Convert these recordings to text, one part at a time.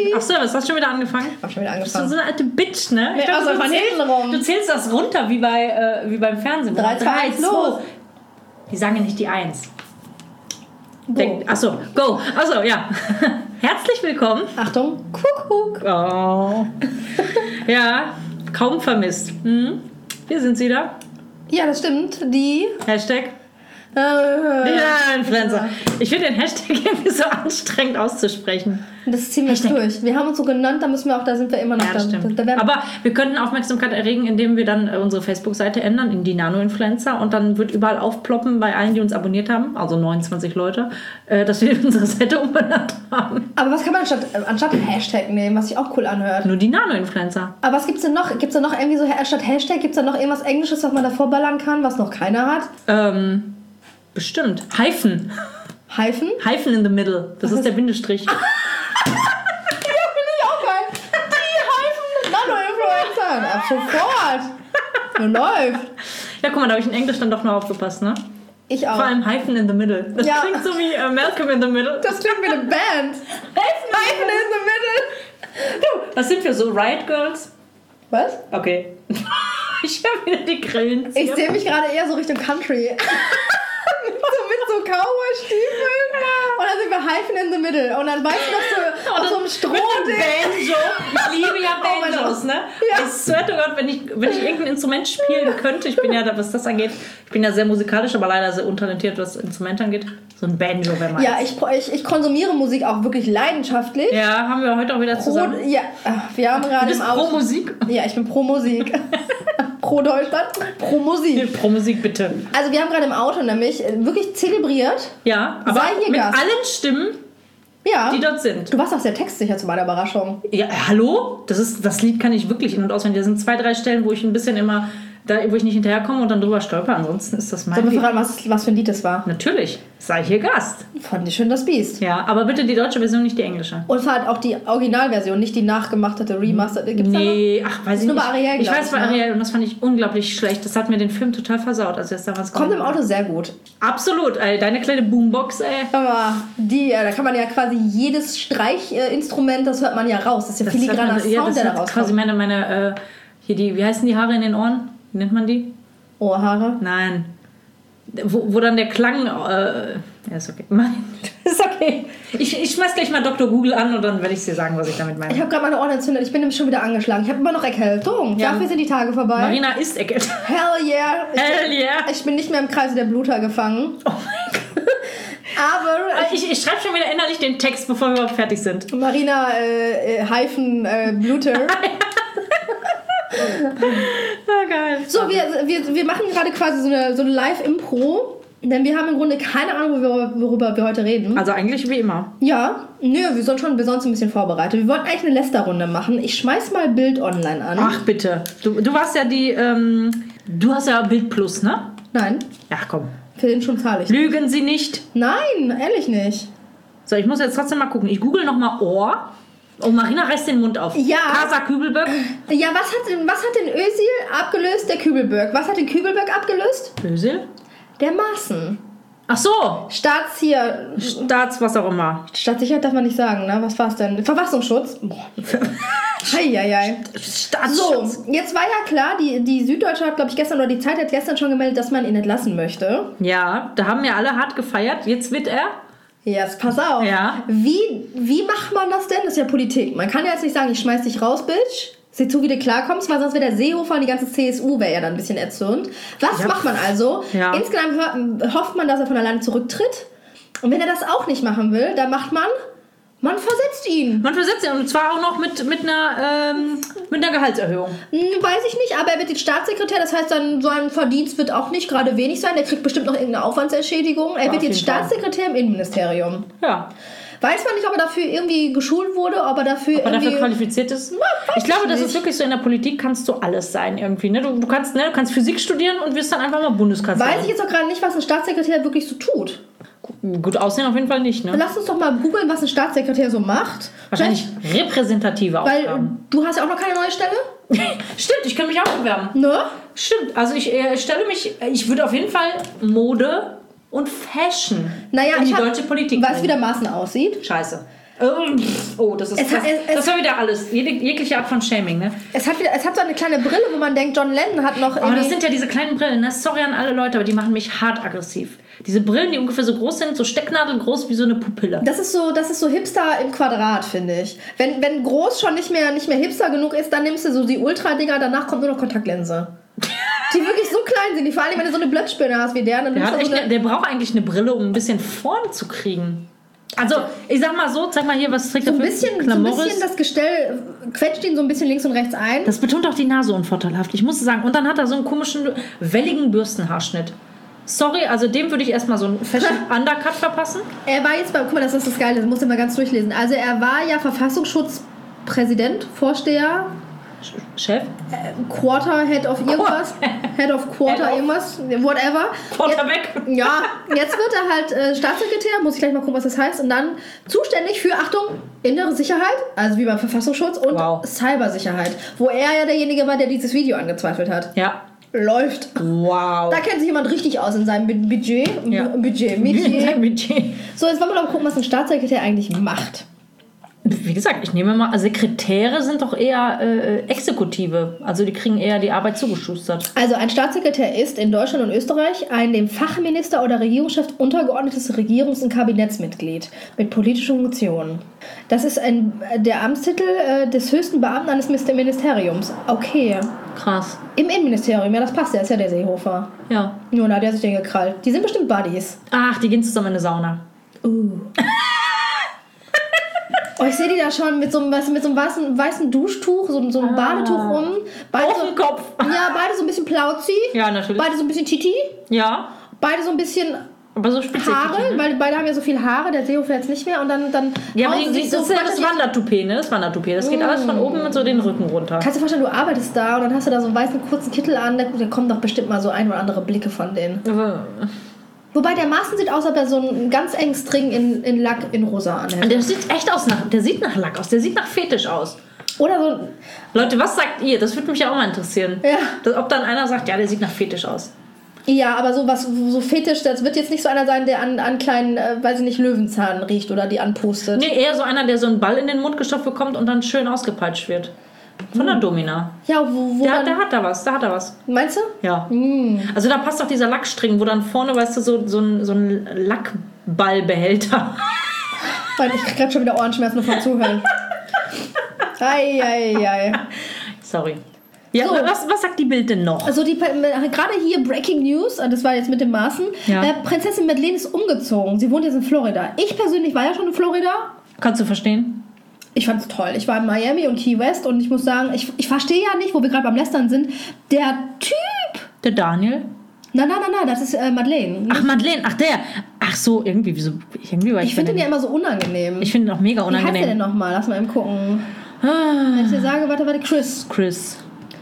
Achso, was hast du schon wieder angefangen? Hab schon wieder Du angefangen. bist so eine alte Bitch, ne? Nee, also von hinten rum. Du zählst das runter wie beim Fernsehen. 3, 2, 1, los. Die sagen ja nicht die 1. Go. Achso, go. Achso, ja. Herzlich willkommen. Achtung, Kuckuck. Oh. Ja, kaum vermisst. Hier sind sie da. Ja, das stimmt. Die Hashtag Influencer. Ich finde den Hashtag irgendwie so anstrengend auszusprechen. Das ziehen wir jetzt durch. Wir haben uns so genannt, da sind wir immer noch Ja, das da. stimmt. Da Aber wir könnten Aufmerksamkeit erregen, indem wir dann unsere Facebook-Seite ändern in die Nano-Influencer und dann wird überall aufploppen bei allen, die uns abonniert haben, also 29 Leute, dass wir unsere Seite umbenannt haben. Aber was kann man anstatt Hashtag nehmen, was sich auch cool anhört? Nur die Nano-Influencer. Aber was gibt's denn noch? Gibt's da noch irgendwie so statt Hashtag, gibt's da noch irgendwas Englisches, was man davor ballern kann, was noch keiner hat? Bestimmt. Hyphen. Hyphen? Hyphen in the middle. Das ist der Bindestrich. Ja, finde ich auch geil. Die Hyphen Nano-Influencer. Ab sofort. Läuft. Ja, guck mal, da habe ich in Englisch dann doch noch aufgepasst, ne? Ich auch. Vor allem Hyphen in the middle. Das Ja. klingt so wie Malcolm in the middle. Das klingt wie eine Band. Hyphen in the middle. Du, was sind wir so? Riot Girls? Was? Okay. Ich habe wieder die Grillen. Ich sehe mich gerade eher so Richtung Country. mit so Cowboy-Stiefeln. Und dann sind wir Hyphen in the middle. Und dann weißt du noch so auf so einem Strohding. Banjo. Ich liebe ja Oh mein Banjos, ne? Ja. Ich swear to God, wenn ich irgendein Instrument spielen könnte, ich bin ja, was das angeht, ich bin ja sehr musikalisch, aber leider sehr untalentiert, was Instrumente angeht. So ein Banjo wäre meins. Ja, ich konsumiere Musik auch wirklich leidenschaftlich. Ja, haben wir heute auch wieder zusammen. Wir haben gerade Du bist im Auto. pro Musik? Ja, ich bin pro Musik. Pro Deutschland, pro Musik. Pro Musik, bitte. Also wir haben gerade im Auto nämlich wirklich zelebriert. Ja, aber Sei hier mit Gast. allen Stimmen, Ja. die dort sind. Du warst auch sehr textsicher zu meiner Überraschung. Ja, hallo? Das Lied kann ich wirklich in- und auswendig. Da sind 2, 3 Stellen, wo ich ein bisschen immer, wo ich nicht hinterherkomme und dann drüber stolper. Ansonsten ist das mein Sollen wir Lied. verraten, was für ein Lied das war? Natürlich, sei hier Gast. Fand ich schön, das Biest. Ja, aber bitte die deutsche Version, nicht die englische. Und vor allem auch die Originalversion, nicht die nachgemachte, Remastered. Gibt's da noch? Nee, ach, weiß ich nur nicht. bei Ariel, Ich glaub weiß bei ich, ne? Ariel und das fand ich unglaublich schlecht. Das hat mir den Film total versaut, als er es damals Kommt im gemacht Auto sehr gut. hat. Absolut, ey, deine kleine Boombox, ey. Aber da kann man ja quasi jedes Streichinstrument, das hört man ja raus. Das ist ja filigraner das Sound, der da hat quasi rauskommt. meine hier die, wie heißen die Haare in den Ohren? Wie nennt man die? Ohrhaare. Nein. Wo dann der Klang. Ja, ist okay. Ist okay. Ich schmeiß gleich mal Dr. Google an und dann werde ich dir sagen, was ich damit meine. Ich habe gerade meine Ohren entzündet. Ich bin nämlich schon wieder angeschlagen. Ich habe immer noch Erkältung. Ja. Dafür sind die Tage vorbei. Marina ist erkältet. Hell yeah. Hell yeah. Ich bin nicht mehr im Kreise der Bluter gefangen. Oh mein Gott. Aber Ich schreibe schon wieder innerlich den Text, bevor wir überhaupt fertig sind. Marina Bluter. Ah, geil. So, wir machen gerade quasi so eine Live-Impro. Denn wir haben im Grunde keine Ahnung, worüber wir heute reden. Also eigentlich wie immer. Ja, wir sind ein bisschen vorbereitet. Wir wollten eigentlich eine Lästerrunde machen. Ich schmeiß mal Bild online an. Ach bitte. Du warst ja du hast ja Bild Plus, ne? Nein, Ach komm. für den schon zahle ich. Lügen Sie nicht. Nein, ehrlich nicht. So, ich muss jetzt trotzdem mal gucken. Ich google nochmal Ohr. Oh, Marina reißt den Mund auf. Ja. Casa Kübelböck. Ja, was hat den Özil abgelöst? Der Kübelberg. Was hat den Kübelberg abgelöst? Ösel? Der Maaßen. Ach so. Staatssicherheit Was auch immer. darf man nicht sagen, ne? Was war's denn? Verfassungsschutz? Boah. Heieiei. Staatsschutz. So, jetzt war ja klar, die Süddeutsche hat, glaube ich, gestern, oder die Zeit hat gestern schon gemeldet, dass man ihn entlassen möchte. Ja, da haben ja alle hart gefeiert. Jetzt wird er. Jetzt pass auf. Ja. Wie macht man das denn? Das ist ja Politik. Man kann ja jetzt nicht sagen, ich schmeiß dich raus, Bitch. Sieh zu, wie du klarkommst, weil sonst wäre der Seehofer und die ganze CSU wäre ja dann ein bisschen erzürnt. Was macht man also? Ja. Insgesamt hofft man, dass er von alleine zurücktritt. Und wenn er das auch nicht machen will, dann macht man versetzt ihn. Man versetzt ihn und zwar auch noch mit einer Gehaltserhöhung. Weiß ich nicht, aber er wird jetzt Staatssekretär, das heißt, dann sein Verdienst wird auch nicht gerade wenig sein. Der kriegt bestimmt noch irgendeine Aufwandsentschädigung. Er wird jetzt Staatssekretär im Innenministerium. Ja. Weiß man nicht, ob er dafür irgendwie geschult wurde, ob er dafür qualifiziert ist. Ich glaube, das ist wirklich so, in der Politik kannst du alles sein irgendwie. Ne? Du kannst Physik studieren und wirst dann einfach mal Bundeskanzler. Weiß ich jetzt auch gerade nicht, was ein Staatssekretär wirklich so tut. Gut aussehen auf jeden Fall nicht, ne? Lass uns doch mal googeln, was ein Staatssekretär so macht. Wahrscheinlich repräsentative Weil Aufgaben. du hast ja auch noch keine neue Stelle. Stimmt, ich kann mich auch bewerben. Ne? Stimmt, also ich ich würde auf jeden Fall Mode und Fashion Naja, in die deutsche Politik weißt du, wie bringen. der Maaßen aussieht? Scheiße. Oh, das war wieder alles. Jegliche Art von Shaming, ne? Es hat so eine kleine Brille, wo man denkt, John Lennon hat noch irgendwie... Oh, das sind ja diese kleinen Brillen, ne? Sorry an alle Leute, aber die machen mich hart aggressiv. Diese Brillen, die ungefähr so groß sind, so stecknadelgroß wie so eine Pupille. Das ist so Hipster im Quadrat, finde ich. Wenn groß schon nicht mehr Hipster genug ist, dann nimmst du so die Ultra-Dinger, danach kommt nur noch Kontaktlinse. Die wirklich so klein sind. Die vor allem, wenn du so eine Blödspinne hast wie der. Dann der braucht eigentlich eine Brille, um ein bisschen Form zu kriegen. Also, ich sag mal so, zeig mal hier, was trägt so ein bisschen das Gestell quetscht ihn so ein bisschen links und rechts ein. Das betont auch die Nase unvorteilhaft, ich muss sagen. Und dann hat er so einen komischen, welligen Bürstenhaarschnitt. Sorry, also dem würde ich erstmal so einen Fashion Undercut verpassen. Er war jetzt guck mal, das ist das Geile, das musst du mal ganz durchlesen. Also er war ja Verfassungsschutzpräsident, Vorsteher, Chef? Quarter, Head of irgendwas. Head of Quarter irgendwas. Whatever. Quarter weg. Ja, jetzt wird er halt Staatssekretär. Muss ich gleich mal gucken, was das heißt. Und dann zuständig für, Achtung, innere Sicherheit. Also wie beim Verfassungsschutz. Und Cybersicherheit. Wo er ja derjenige war, der dieses Video angezweifelt hat. Ja. Läuft. Wow. Da kennt sich jemand richtig aus in seinem Budget. Ja. Budget. So, jetzt wollen wir mal gucken, was ein Staatssekretär eigentlich macht. Wie gesagt, ich nehme mal, Sekretäre sind doch eher Exekutive. Also die kriegen eher die Arbeit zugeschustert. Also ein Staatssekretär ist in Deutschland und Österreich ein dem Fachminister oder Regierungschef untergeordnetes Regierungs- und Kabinettsmitglied mit politischen Funktionen. Das ist der Amtstitel des höchsten Beamten eines Ministeriums. Okay. Krass. Im Innenministerium, ja, das passt ja, ist ja der Seehofer. Ja. Nur, da hat er sich den gekrallt. Die sind bestimmt Buddies. Ach, die gehen zusammen in eine Sauna. Oh, ich sehe die da schon mit so einem weißen Duschtuch, so einem Badetuch beide auf dem Kopf. Ja, beide so ein bisschen plauzi. Ja, natürlich. Beide so ein bisschen Titi. Ja. Beide so ein bisschen aber so Haare, ne? Weil beide haben ja so viel Haare, der Seehofer jetzt nicht mehr. Und dann ja, aber das ist ja das Wandertoupet, ne? Das Wandertoupet. Das geht alles von oben mit so den Rücken runter. Kannst du dir vorstellen, du arbeitest da und dann hast du da so einen weißen kurzen Kittel an, da kommen doch bestimmt mal so ein oder andere Blicke von denen. Wobei der Maaßen sieht aus, als ob er so einen ganz engen String in Lack in rosa anhält. Der sieht echt aus der sieht nach Lack aus, der sieht nach Fetisch aus. Oder so. Leute, was sagt ihr? Das würde mich ja auch mal interessieren. Ja. Ob dann einer sagt, ja, der sieht nach Fetisch aus. Ja, aber so Fetisch, das wird jetzt nicht so einer sein, der an kleinen, weiß ich nicht, Löwenzahn riecht oder die anpustet. Nee, eher so einer, der so einen Ball in den Mund gestopft bekommt und dann schön ausgepeitscht wird. Von der Domina. Ja, wo der hat da was. Meinst du? Ja. Also da passt doch dieser Lackstring, wo dann vorne, weißt du, so ein Lackballbehälter. Ich krieg grad schon wieder Ohrenschmerzen vom Zuhören. Ei. Sorry. Ja, so. Was sagt die Bild denn noch? Also gerade hier Breaking News, das war jetzt mit dem Maaßen. Ja. Prinzessin Madeleine ist umgezogen. Sie wohnt jetzt in Florida. Ich persönlich war ja schon in Florida. Kannst du verstehen? Ich fand's toll. Ich war in Miami und Key West und ich muss sagen, ich verstehe ja nicht, wo wir gerade beim Lästern sind. Der Typ. Der Daniel? Nein, das ist Madeleine. Ach, Madeleine, der. Ach so, irgendwie war ich finde den ja immer so unangenehm. Ich finde ihn auch mega unangenehm. Wie heißt der denn nochmal? Lass mal eben gucken. Wenn ich dir sage, warte, Chris.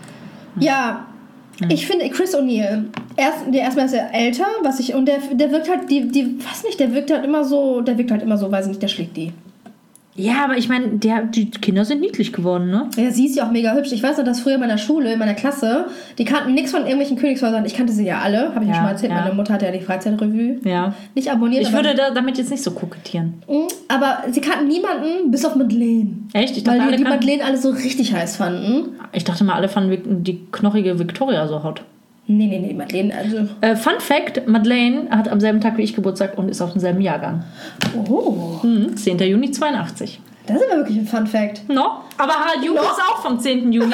Ja, ich finde Chris O'Neill, erstmal ist er älter, und der wirkt halt, der wirkt halt immer so, weiß ich nicht, der schlägt die. Ja, aber ich meine, die Kinder sind niedlich geworden, ne? Ja, sie ist ja auch mega hübsch. Ich weiß noch, dass früher in meiner Schule, in meiner Klasse, die kannten nichts von irgendwelchen Königshäusern. Ich kannte sie ja alle, habe ich schon mal erzählt. Meine Mutter hatte ja die Freizeitrevue. Ja. Nicht abonniert. Ich würde damit jetzt nicht so kokettieren. Aber sie kannten niemanden, bis auf Madeleine. Echt? Ich dachte, weil die Madeleine alle so richtig heiß fanden. Ich dachte mal, alle fanden die knochige Victoria so hot. Nee, Madeleine, also... Fun Fact, Madeleine hat am selben Tag wie ich Geburtstag und ist auf demselben Jahrgang. Oh. 10. Juni 82. Das ist aber wirklich ein Fun Fact. No, aber Harald Junke ist auch vom 10. Juni.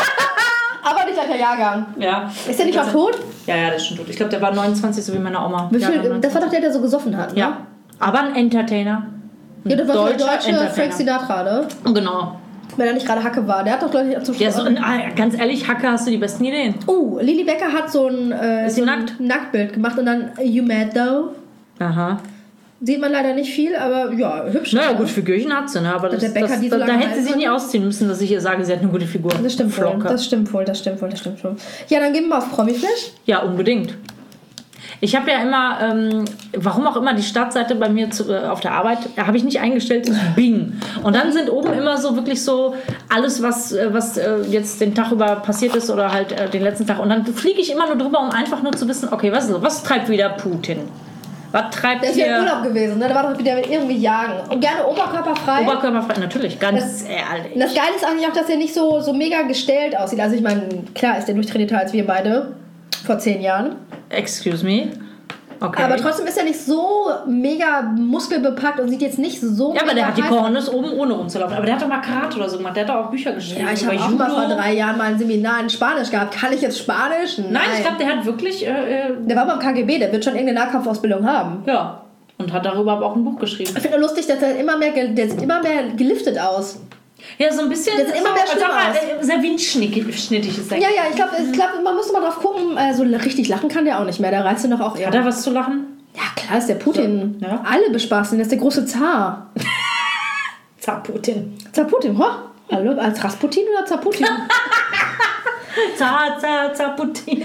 Aber nicht gleicher Jahrgang. Ja. Ist der nicht auch tot? Ja, der ist schon tot. Ich glaube, der war 29, so wie meine Oma. Das war doch der so gesoffen hat, ne? Ja, aber ein Entertainer. Ja, das war der deutsche Frank Sinatra, ne? Genau. Wenn er nicht gerade Hacke war. Der hat doch, glaube ich, zum Schluss... Ja, ganz ehrlich, Hacke hast du die besten Ideen. Lili Becker hat so ein Nacktbild gemacht und dann You Mad Though. Aha. Sieht man leider nicht viel, aber ja, hübsch. Naja, gut, Figürchen hat sie, ne? Aber da hätte sie sich nie ausziehen müssen, dass ich ihr sage, sie hat eine gute Figur. Das stimmt wohl. Ja, dann gehen wir mal auf Promiflash. Ja, unbedingt. Ich habe ja immer, warum auch immer, die Startseite bei mir auf der Arbeit, habe ich nicht eingestellt, ist Bing. Und dann sind oben immer so wirklich so alles, was jetzt den Tag über passiert ist oder halt den letzten Tag. Und dann fliege ich immer nur drüber, um einfach nur zu wissen, okay, was treibt wieder Putin? Was treibt der ist ja im Urlaub gewesen, ne? Der war doch wieder irgendwie jagen. Und gerne oberkörperfrei. Oberkörperfrei, natürlich, ganz ehrlich. Und das Geile ist eigentlich auch, dass er nicht so mega gestellt aussieht. Also ich meine, klar ist der durchtrainierter als wir beide vor 10 Jahren. Excuse me. Okay. Aber trotzdem ist er nicht so mega muskelbepackt und sieht jetzt nicht so. Ja, aber der hat die Cojones oben ohne rumzulaufen. Aber der hat doch mal Karate oder so gemacht. Der hat doch auch Bücher geschrieben. Ja, ich habe auch mal vor 3 Jahren mal ein Seminar in Spanisch gehabt. Kann ich jetzt Spanisch? Nein, ich glaube, der hat wirklich... der war beim KGB, der wird schon irgendeine Nahkampfausbildung haben. Ja. Und hat darüber aber auch ein Buch geschrieben. Ich finde lustig, dass der sieht immer mehr geliftet aus. Ja, so ein bisschen... Der sieht immer mehr schlimm aus. Sehr windschnittig ist der. Ja, ich glaube, man muss mal drauf gucken. So richtig lachen kann der auch nicht mehr. Da reißt du noch auch... Hat er was zu lachen? Ja, klar ist der Putin. So, ja. Alle bespaßen. Der ist der große Zar. Zar Putin. Zar Putin, hallo? Als Rasputin oder Zar Putin? Zar Putin.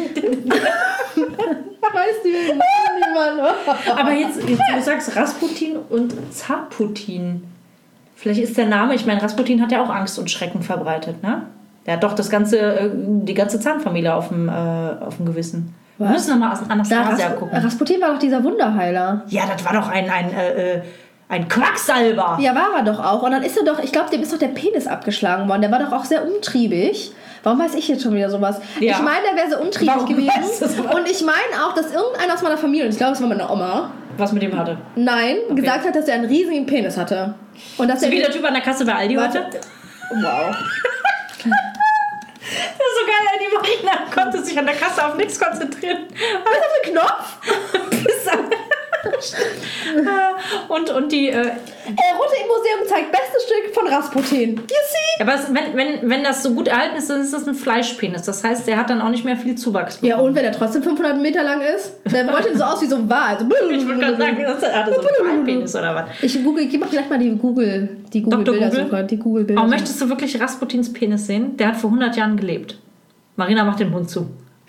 Weiß niemand. Aber jetzt, du sagst Rasputin und Zar Putin. Vielleicht ist der Name, ich meine, Rasputin hat ja auch Angst und Schrecken verbreitet, ne? Der hat doch die ganze Zahnfamilie auf dem Gewissen. Was? Wir müssen nochmal Anastasia gucken. Rasputin war doch dieser Wunderheiler. Ja, das war doch ein Quacksalber. Ja, war er doch auch. Und dann ist er doch, ich glaube, dem ist doch der Penis abgeschlagen worden. Der war doch auch sehr umtriebig. Warum weiß ich jetzt schon wieder sowas? Ja. Ich meine, der wäre sehr untriebig gewesen. Und ich meine auch, dass irgendeiner aus meiner Familie, und ich glaube, es war meine Oma, was mit ihm hatte? Nein, gesagt hat, dass er einen riesigen Penis hatte. Und dass so wie der Typ an der Kasse bei Aldi heute? Wow. Das ist so geil, die Marina konnte sich an der Kasse auf nichts konzentrieren. Was ist das für ein Knopf? und die... Rote im Museum zeigt bestes Stück von Rasputin. You see? Aber wenn das so gut erhalten ist, dann ist das ein Fleischpenis. Das heißt, der hat dann auch nicht mehr viel Zuwachs bekommen. Ja, und wenn er trotzdem 500 Meter lang ist? Der wollte so aus wie so ein Wal. Also, ich würde gerade sagen, er hatte so einen Fleischpenis oder was. Ich gebe auch gleich mal die Google-Bilder. Die Google-Bilder. Aber möchtest du wirklich Rasputins Penis sehen? Der hat vor 100 Jahren gelebt. Marina, mach den Mund zu.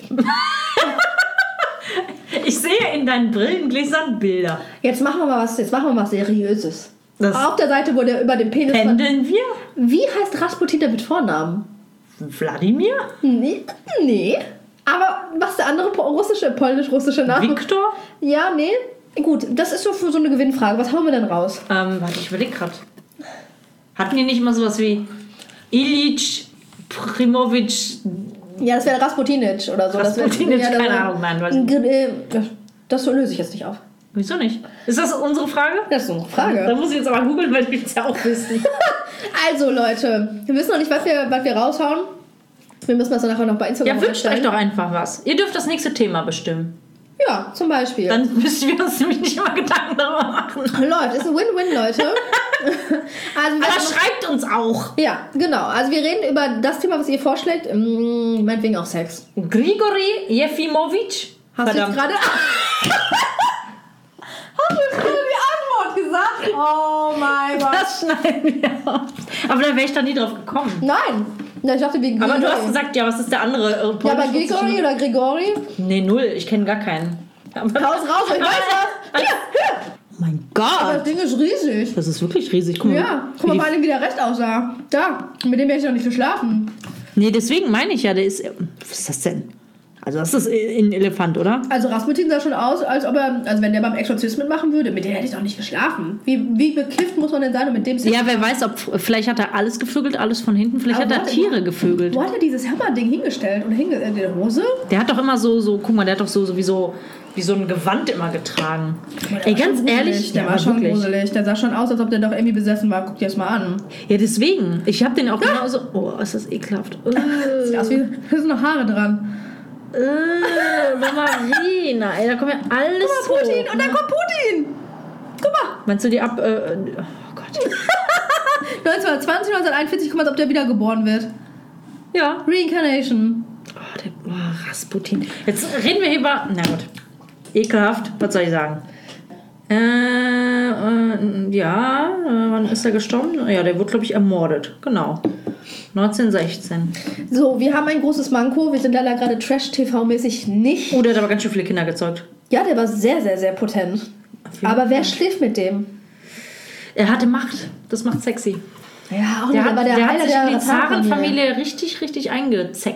Ich sehe in deinen Brillengläsern Bilder. Jetzt machen wir mal was Seriöses. Auf der Seite, wo der über den Penis... Pendeln wir? Wie heißt Rasputin mit Vornamen? Wladimir? Nee. Aber was ist der andere polnisch-russische Name? Viktor? Ja, nee. Gut, das ist so für so eine Gewinnfrage. Was hauen wir denn raus? Warte, ich überlege gerade. Hatten die nicht mal sowas wie Ilyich Primovic... Ja, das wäre Rasputinic oder so. Rasputinic, keine Ahnung, nein. Das löse ich jetzt nicht auf. Wieso nicht? Ist das unsere Frage? Das ist unsere Frage. Da muss ich jetzt aber googeln, weil ich es ja auch wissen. Also Leute, wir wissen noch nicht, was wir raushauen. Wir müssen das dann nachher noch bei Instagram wünscht euch doch einfach was. Ihr dürft das nächste Thema bestimmen. Ja, zum Beispiel. Dann müssen wir uns nämlich nicht immer Gedanken darüber machen. Läuft, ist ein Win-Win, Leute. Aber schreibt uns auch. Ja, genau. Also wir reden über das Thema, was ihr vorschlägt. Meinetwegen auch Sex. Grigori Jefimovic. Hast du jetzt gerade... Hast du gerade die Antwort gesagt? Oh mein Gott. Das schneiden wir aus. Aber da wäre ich da nie drauf gekommen. Nein. Ja, ich dachte, aber du hast gesagt, ja, was ist der andere? Ja, aber Grigori oder Grigori? Nee, 0. Ich kenne gar keinen. Raus, ich weiß was. Hier. Oh mein Gott. Aber das Ding ist riesig. Das ist wirklich riesig. Guck mal, vor allem wie der Rest aussah. Da, mit dem werde ich noch nicht geschlafen. Nee, deswegen meine ich ja, der ist... Was ist das denn? Also das ist ein Elefant, oder? Also Rasputin sah schon aus, als ob er... Also wenn der beim Exorzist mitmachen würde, mit dem hätte ich doch nicht geschlafen. Wie bekifft muss man denn sein, um mit dem... Ja, wer weiß, ob... Vielleicht hat er alles gevögelt, alles von hinten. Vielleicht hat er Tiere gevögelt. Wo hat er dieses Hammerding hingestellt? Und in der Hose? Der hat doch immer so... Guck mal, der hat doch so wie so ein Gewand immer getragen. Ey, ganz ehrlich... Der war schon gruselig. Der sah schon aus, als ob der doch irgendwie besessen war. Guck dir das mal an. Ja, deswegen. Ich hab den auch genauso... Oh, ist das ekelhaft. Sieht aus wie... Da sind noch Haare dran. Marina, ey, da kommt ja alles Guck mal, Putin, hoch, und dann kommt Putin. Guck mal. Meinst du die ab... oh Gott. 1920, 1941, guck mal, als ob der wiedergeboren wird. Ja. Reincarnation. Rasputin. Jetzt reden wir hier über... Na gut. Ekelhaft, was soll ich sagen? Wann ist er gestorben? Ja, der wurde, glaube ich, ermordet. Genau. 1916. So, wir haben ein großes Manko. Wir sind leider gerade Trash-TV-mäßig nicht. Oh, der hat aber ganz schön viele Kinder gezeugt. Ja, der war sehr, sehr, sehr potent. Aber wer schläft mit dem? Er hatte Macht. Das macht sexy. Ja, auch der hat sich in die Zarenfamilie richtig, richtig eingezeckt.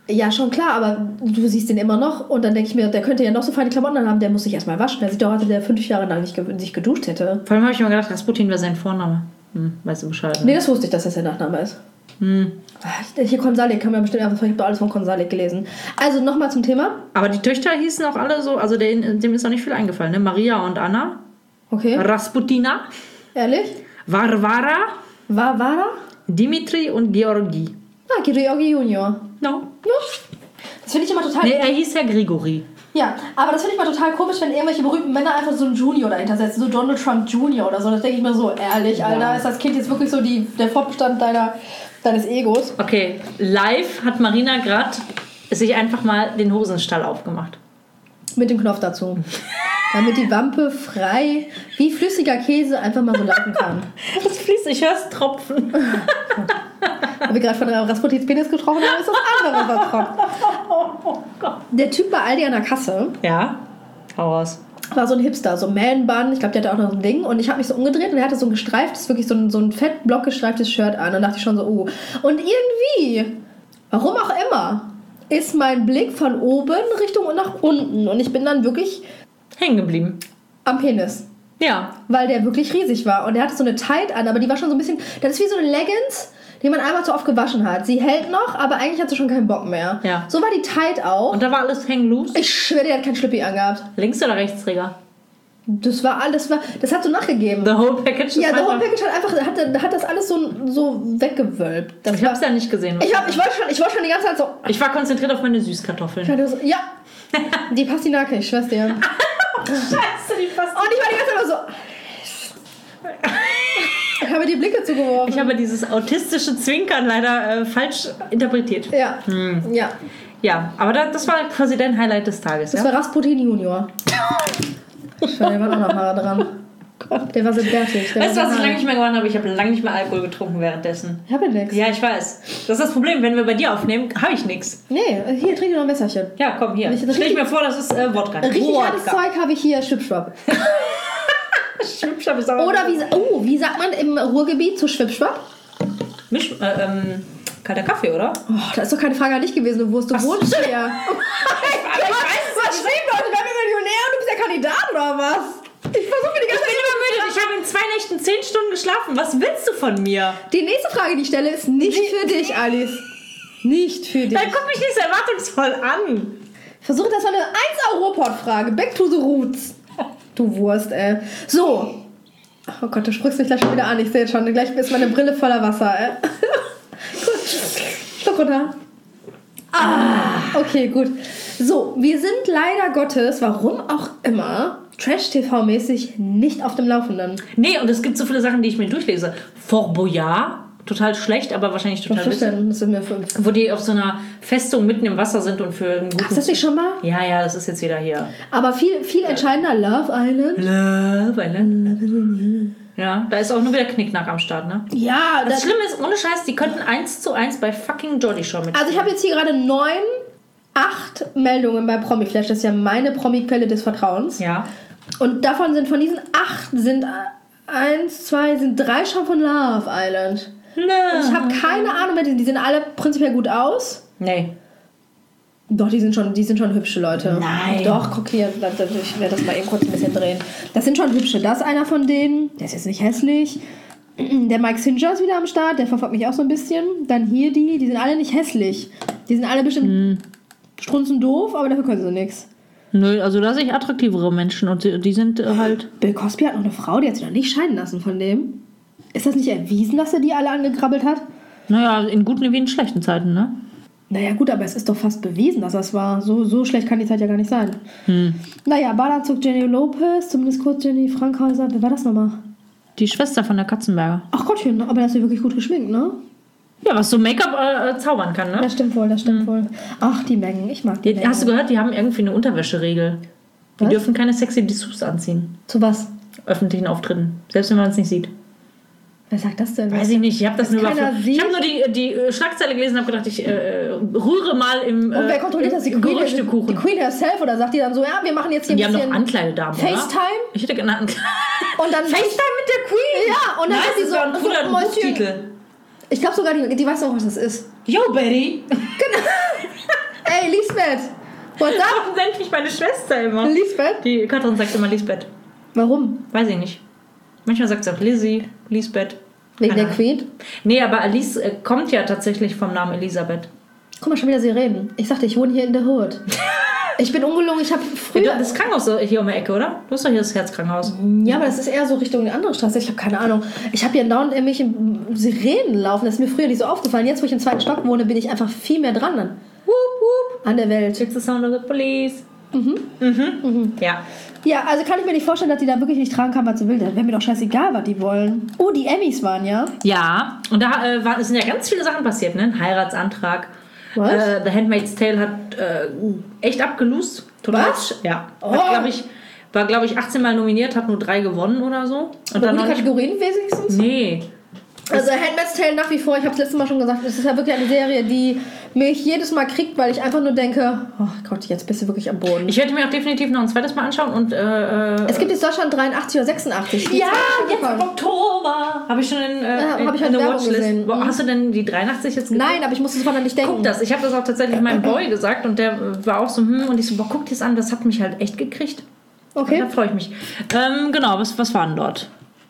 Ja, schon klar, aber du siehst den immer noch und dann denke ich mir, der könnte ja noch so feine Klamotten haben, der muss sich erstmal waschen. Der sieht doch aus, als ob der 5 Jahre lang nicht geduscht hätte. Vor allem habe ich immer gedacht, Rasputin wäre sein Vorname. Weißt du Bescheid? Ne? Nee, das wusste ich, dass das der Nachname ist. Hier Konsalik, kann man bestimmt einfach, ich habe alles von Konsalik gelesen. Also nochmal zum Thema. Aber die Töchter hießen auch alle so, also dem ist auch nicht viel eingefallen, ne? Maria und Anna. Okay. Rasputina. Ehrlich? Varvara. Dimitri und Georgi. Georgi Junior. No. Das finde ich immer total... Nee, er hieß ja Grigori. Ja, aber das finde ich mal total komisch, wenn irgendwelche berühmten Männer einfach so einen Junior dahinter setzen, so Donald Trump Junior oder so. Das denke ich mir so, ehrlich, Alter, ist das Kind jetzt wirklich so der Fortbestand deines Egos? Okay, live hat Marina gerade sich einfach mal den Hosenstall aufgemacht. Mit dem Knopf dazu. Damit die Wampe frei, wie flüssiger Käse, einfach mal so laufen kann. Das fließt, ich höre es tropfen. Haben wir gerade von Rasputins Penis gesprochen, aber ist das andere was tropft. Oh Gott. Der Typ bei Aldi an der Kasse. Ja, hau raus. War so ein Hipster, so Man-Bun, ich glaube, der hatte auch noch ein Ding. Und ich habe mich so umgedreht und er hatte so ein gestreiftes, wirklich so ein fett blockgestreiftes Shirt an. Und dachte ich schon so, oh. Und irgendwie, warum auch immer, ist mein Blick von oben Richtung und nach unten. Und ich bin dann wirklich... hängen geblieben. Am Penis. Ja. Weil der wirklich riesig war. Und der hatte so eine Tight an, aber die war schon so ein bisschen... Das ist wie so eine Leggings, die man einmal zu oft gewaschen hat. Sie hält noch, aber eigentlich hat sie schon keinen Bock mehr. Ja. So war die Tight auch. Und da war alles hängen loose? Ich schwöre, der hat kein Schlippi angehabt. Links- oder Rechtsträger? Das hat so nachgegeben. The whole package? Ja, the whole package hat das alles so weggewölbt. Ich hab's ja nicht gesehen. Ich wollte schon die ganze Zeit so... Ich war konzentriert auf meine Süßkartoffeln. Ja, die Pastinake, ich schwör's dir. Scheiße, die Pastinake. Und ich war die ganze Zeit immer so... Ich habe die Blicke zugeworfen. Ich habe dieses autistische Zwinkern leider falsch interpretiert. Ja. Ja. Ja, aber das war quasi dein Highlight des Tages. Das war Rasputin Junior. Der war auch noch mal dran. Der war so bärtig. Weißt du, was ich lange nicht mehr gemacht habe? Ich habe lange nicht mehr Alkohol getrunken währenddessen. Ich habe nichts. Ja, ich weiß. Das ist das Problem. Wenn wir bei dir aufnehmen, habe ich nichts. Nee, hier, trink dir noch ein Wässerchen. Ja, komm, hier. Stell ich mir vor, das ist Wodka. Richtig hartes Zeug habe ich hier, Schwipschwapp. Schwipschwapp ist auch... Oder wie sagt man im Ruhrgebiet zu Schwipschwapp? Kalter Kaffee, oder? Oh, das ist doch keine Frage an dich gewesen, du wohnst ja. Ich weiß, was schrieb Leute, wir werden Millionär und du bist ja Kandidat oder was? Ich versuche die ganze Zeit... Ich habe in 2 Nächten 10 Stunden geschlafen. Was willst du von mir? Die nächste Frage, die ich stelle, ist nicht für dich, Alice. Nicht für dich. Dann guck mich nicht so erwartungsvoll an. Ich versuche, das war eine 1-Euro-Ruhrpott-Frage. Back to the roots. Du Wurst, ey. So. Oh Gott, du sprichst mich gleich schon wieder an. Ich sehe schon. Gleich ist meine Brille voller Wasser, ey. Gut. Schluck runter. Okay, gut. So, wir sind leider Gottes, warum auch immer, Trash-TV-mäßig nicht auf dem Laufenden. Nee, und es gibt so viele Sachen, die ich mir durchlese. Fort Boyard, total schlecht, aber wahrscheinlich total witzig. Wo die auf so einer Festung mitten im Wasser sind und für einen guten... Hast du das nicht schon mal? Ja, das ist jetzt wieder hier. Aber viel entscheidender, Love Island. Love Island. Ja, da ist auch nur wieder Knickknack am Start, ne? Ja. Das Schlimme ist, ohne Scheiß, die könnten 1:1 bei fucking Geordie Show mitspielen. Also ich habe jetzt hier gerade 8 Meldungen bei Promiflash. Das ist ja meine Promi-Quelle des Vertrauens. Ja. Und davon sind von diesen 8 sind 3 schon von Love Island. Und ich habe keine Ahnung mehr, die sehen alle prinzipiell gut aus. Nee. Doch, die sind schon hübsche Leute. Nein. Doch, guck hier, ich werde das mal eben kurz ein bisschen drehen. Das sind schon hübsche. Das ist einer von denen, der ist jetzt nicht hässlich. Der Mike Singer ist wieder am Start, der verfolgt mich auch so ein bisschen. Dann hier die sind alle nicht hässlich. Die sind alle bestimmt strunzendoof, aber dafür können sie nichts. Nö, also da sehe ich attraktivere Menschen und die sind halt... Bill Cosby hat noch eine Frau, die hat sich noch nicht scheiden lassen von dem. Ist das nicht erwiesen, dass er die alle angekrabbelt hat? Naja, in guten wie in schlechten Zeiten, ne? Naja gut, aber es ist doch fast bewiesen, dass das war. So schlecht kann die Zeit ja gar nicht sein. Naja, Badeanzug Jenny Lopez, zumindest kurz Jenny Frankhäuser. Wer war das nochmal? Die Schwester von der Katzenberger. Ach Gottchen, aber das ist ja wirklich gut geschminkt, ne? Ja, was so Make-up zaubern kann, ne? Das stimmt wohl. Ach, die Mengen, ich mag die Mengen. Hast du gehört, die haben irgendwie eine Unterwäscheregel. Die dürfen keine sexy Dessous anziehen. Zu was? Öffentlichen Auftritten. Selbst wenn man es nicht sieht. Wer sagt das denn? Weiß ich nicht, ich habe das nur die Schlagzeile gelesen und habe gedacht, ich rühre mal im und wer kontrolliert das? Die Gerüchtekuchen. Die Queen herself oder sagt die dann so, ja, wir machen jetzt hier ein bisschen... Die haben noch Ankleidedamen, FaceTime? Oder? Ich hätte gerne Ankleidedamen. Und dann FaceTime mit der Queen? Ja, und dann ist sie so... ein cooler Buchtitel. Ich glaube sogar, die weiß auch, was das ist. Yo, Betty. Genau. Lisbeth. What's up? Warum nennt mich meine Schwester immer? Lisbeth? Die Katrin sagt immer Lisbeth. Warum? Weiß ich nicht. Manchmal sagt sie auch Lizzie, Lisbeth. Wegen der Queen? Nee, aber Alice kommt ja tatsächlich vom Namen Elisabeth. Guck mal, schon wieder Sirenen. Ich sagte, ich wohne hier in der Hood. Ich bin ungelungen, ich habe früher... Das Krankenhaus hier um die Ecke, oder? Du hast doch hier das Herzkrankenhaus. Ja, aber das ist eher so Richtung eine andere Straße. Ich habe keine Ahnung. Ich habe hier dauernd irgendwelche Sirenen laufen. Das ist mir früher nicht so aufgefallen. Jetzt, wo ich im 2. Stock wohne, bin ich einfach viel mehr dran an der Welt. It's the sound of the police. Ja. Ja, also kann ich mir nicht vorstellen, dass die da wirklich nicht tragen kann, was sie will. Dann wäre mir doch scheißegal, was die wollen. Oh, die Emmys waren, ja? Ja, und da sind ja ganz viele Sachen passiert, ne? Ein Heiratsantrag. Was? The Handmaid's Tale hat echt abgelost. Was? Ja. War, glaube ich, 18 Mal nominiert, hat nur 3 gewonnen oder so. Und dann gute Kategorien wenigstens? Nee. Also Handmaid's Tale nach wie vor, ich habe es letztes Mal schon gesagt, es ist ja wirklich eine Serie, die mich jedes Mal kriegt, weil ich einfach nur denke, oh Gott, jetzt bist du wirklich am Boden. Ich werde mir auch definitiv noch ein zweites Mal anschauen. Und es gibt jetzt Deutschland 83 oder 86. Ja, jetzt im Oktober. Habe ich schon in der Watchlist gesehen. Hast du denn die 83 jetzt gesehen? Nein, aber ich musste es vorher nicht denken. Guck das, ich habe das auch tatsächlich meinem Boy gesagt und der war auch so, und ich so, guck dir das an, das hat mich halt echt gekriegt. Okay. Da freue ich mich. Genau, was waren dort?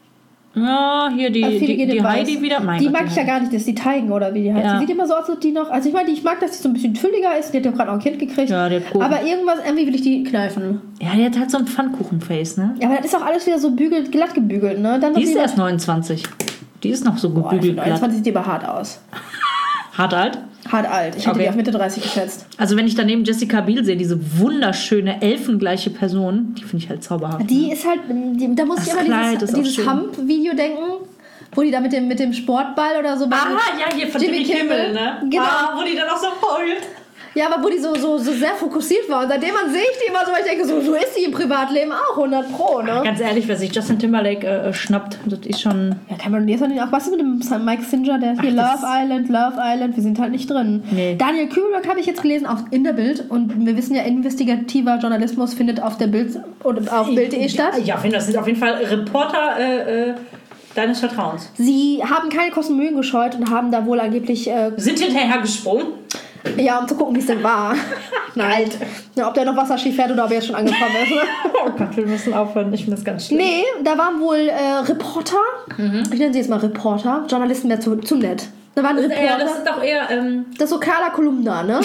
Ja, hier die Heidi wieder. Die mag ich ja gar nicht, das ist die Teigen oder wie die heißt. Ja. Die sieht immer so aus, als die noch... Also ich meine, ich mag, dass sie so ein bisschen fülliger ist. Die hat ja gerade auch ein Kind gekriegt. Ja, die hat Kuchen. Aber irgendwie will ich die kneifen. Ja, die hat halt so ein Pfannkuchenface, ne? Ja, aber das ist auch alles wieder so glatt gebügelt, ne? Dann die ist erst 29. Die ist noch so gebügelt. 29 sieht die aber hart aus. Hart alt? Hart alt. Ich hätte die auf Mitte 30 geschätzt. Also wenn ich daneben Jessica Biel sehe, diese wunderschöne, elfengleiche Person, die finde ich halt zauberhaft. Die ist halt... Da muss ich immer dieses Hump-Video denken, wo die da mit dem Sportball oder so... Ja, hier von Jimmy Kimmel, ne? Genau. Wo die dann auch so heult. Ja, aber wo die so sehr fokussiert war. Und seitdem sehe ich die immer so, weil ich denke, so ist die im Privatleben auch 100%, ne? Ganz ehrlich, wer sich Justin Timberlake schnappt, das ist schon... Ja, kann man jetzt auch... Was ist mit dem Mike Singer, der hier Love Island, wir sind halt nicht drin. Nee. Daniel Kühlberg habe ich jetzt gelesen, auch in der Bild. Und wir wissen ja, investigativer Journalismus findet auf der Bild oder auf Bild.de statt. Ja, das sind auf jeden Fall Reporter deines Vertrauens. Sie haben keine Kosten und Mühen gescheut und haben da wohl angeblich... sind hinterher gesprungen? Ja, um zu gucken, wie es denn war. Nein. Ja, ob der noch Wasserski fährt oder ob er jetzt schon angekommen ist. Oh Gott, wir müssen aufhören. Ich finde das ganz schlimm. Nee, da waren wohl Reporter. Ich nenne sie jetzt mal Reporter. Journalisten wäre zu nett. Da waren Reporter. Das ist doch eher... Das ist so Carla Kolumna, ne?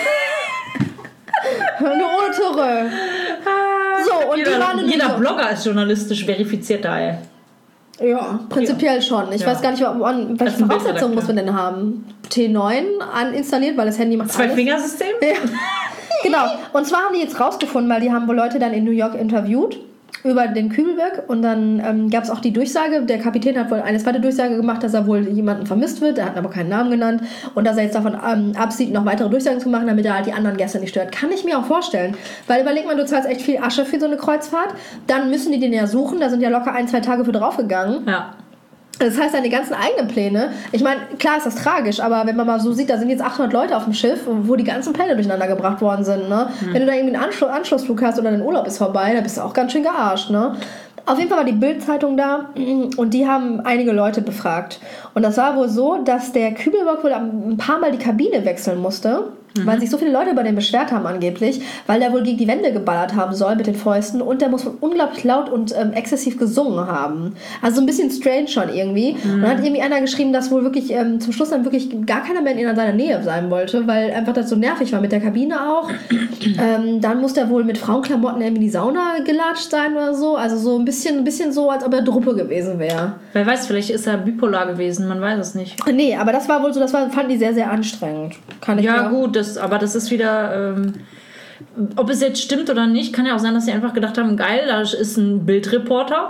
Nur ohne Türe. So, und jeder Blogger ist journalistisch verifiziert da, ey. Ja, prinzipiell schon. Ich weiß gar nicht, welche Voraussetzungen muss man denn haben. T9 installiert, weil das Handy macht 2-Fingersystem? Ja. Genau. Und zwar haben die jetzt rausgefunden, weil die haben wohl Leute dann in New York interviewt über den Kübelberg und dann gab es auch die Durchsage, der Kapitän hat wohl eine zweite Durchsage gemacht, dass er wohl jemanden vermisst wird, er hat aber keinen Namen genannt und dass er jetzt davon absieht, noch weitere Durchsagen zu machen, damit er halt die anderen Gäste nicht stört. Kann ich mir auch vorstellen, weil überleg mal, du zahlst echt viel Asche für so eine Kreuzfahrt, dann müssen die den ja suchen, da sind ja locker 1-2 Tage für draufgegangen. Ja. Das heißt, deine ganzen eigenen Pläne, ich meine, klar ist das tragisch, aber wenn man mal so sieht, da sind jetzt 800 Leute auf dem Schiff, wo die ganzen Pläne durcheinander gebracht worden sind, ne? Wenn du da irgendwie einen Anschlussflug hast oder dein Urlaub ist vorbei, da bist du auch ganz schön gearscht, ne? Auf jeden Fall war die Bild-Zeitung da und die haben einige Leute befragt. Und das war wohl so, dass der Kübelberg wohl ein paar Mal die Kabine wechseln musste, weil sich so viele Leute über den beschwert haben angeblich, weil der wohl gegen die Wände geballert haben soll mit den Fäusten und der muss wohl unglaublich laut und exzessiv gesungen haben. Also so ein bisschen strange schon irgendwie. Und dann hat irgendwie einer geschrieben, dass wohl wirklich zum Schluss dann wirklich gar keiner mehr in seiner Nähe sein wollte, weil einfach das so nervig war mit der Kabine auch. Dann muss der wohl mit Frauenklamotten in die Sauna gelatscht sein oder so. Also so ein bisschen so, als ob er Druppe gewesen wäre. Wer weiß, vielleicht ist er bipolar gewesen, man weiß es nicht. Nee, aber das war wohl so, fanden die sehr, sehr anstrengend. Aber das ist wieder, ob es jetzt stimmt oder nicht, kann ja auch sein, dass sie einfach gedacht haben, geil, da ist ein Bildreporter,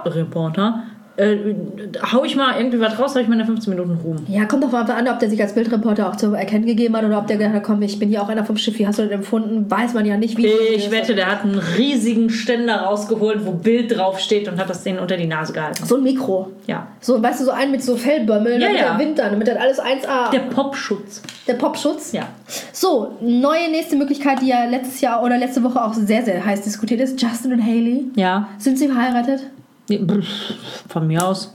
hau ich mal irgendwie was raus, habe ich meine 15 Minuten Ruhm. Ja, kommt doch mal an, ob der sich als Bildreporter auch zu erkennen gegeben hat oder ob der gedacht hat, komm, ich bin hier auch einer vom Schiff, wie hast du das empfunden? Weiß man ja nicht, wie. Ich wette, der hat einen riesigen Ständer rausgeholt, wo Bild draufsteht und hat das denen unter die Nase gehalten. So ein Mikro. Ja. So, weißt du, so einen mit so Fellbömmeln, damit der Wind dann, damit das alles 1A. Der Popschutz. Der Popschutz? Ja. So, neue nächste Möglichkeit, die ja letztes Jahr oder letzte Woche auch sehr, sehr heiß diskutiert ist. Justin und Hailey. Ja. Sind sie verheiratet? Von mir aus.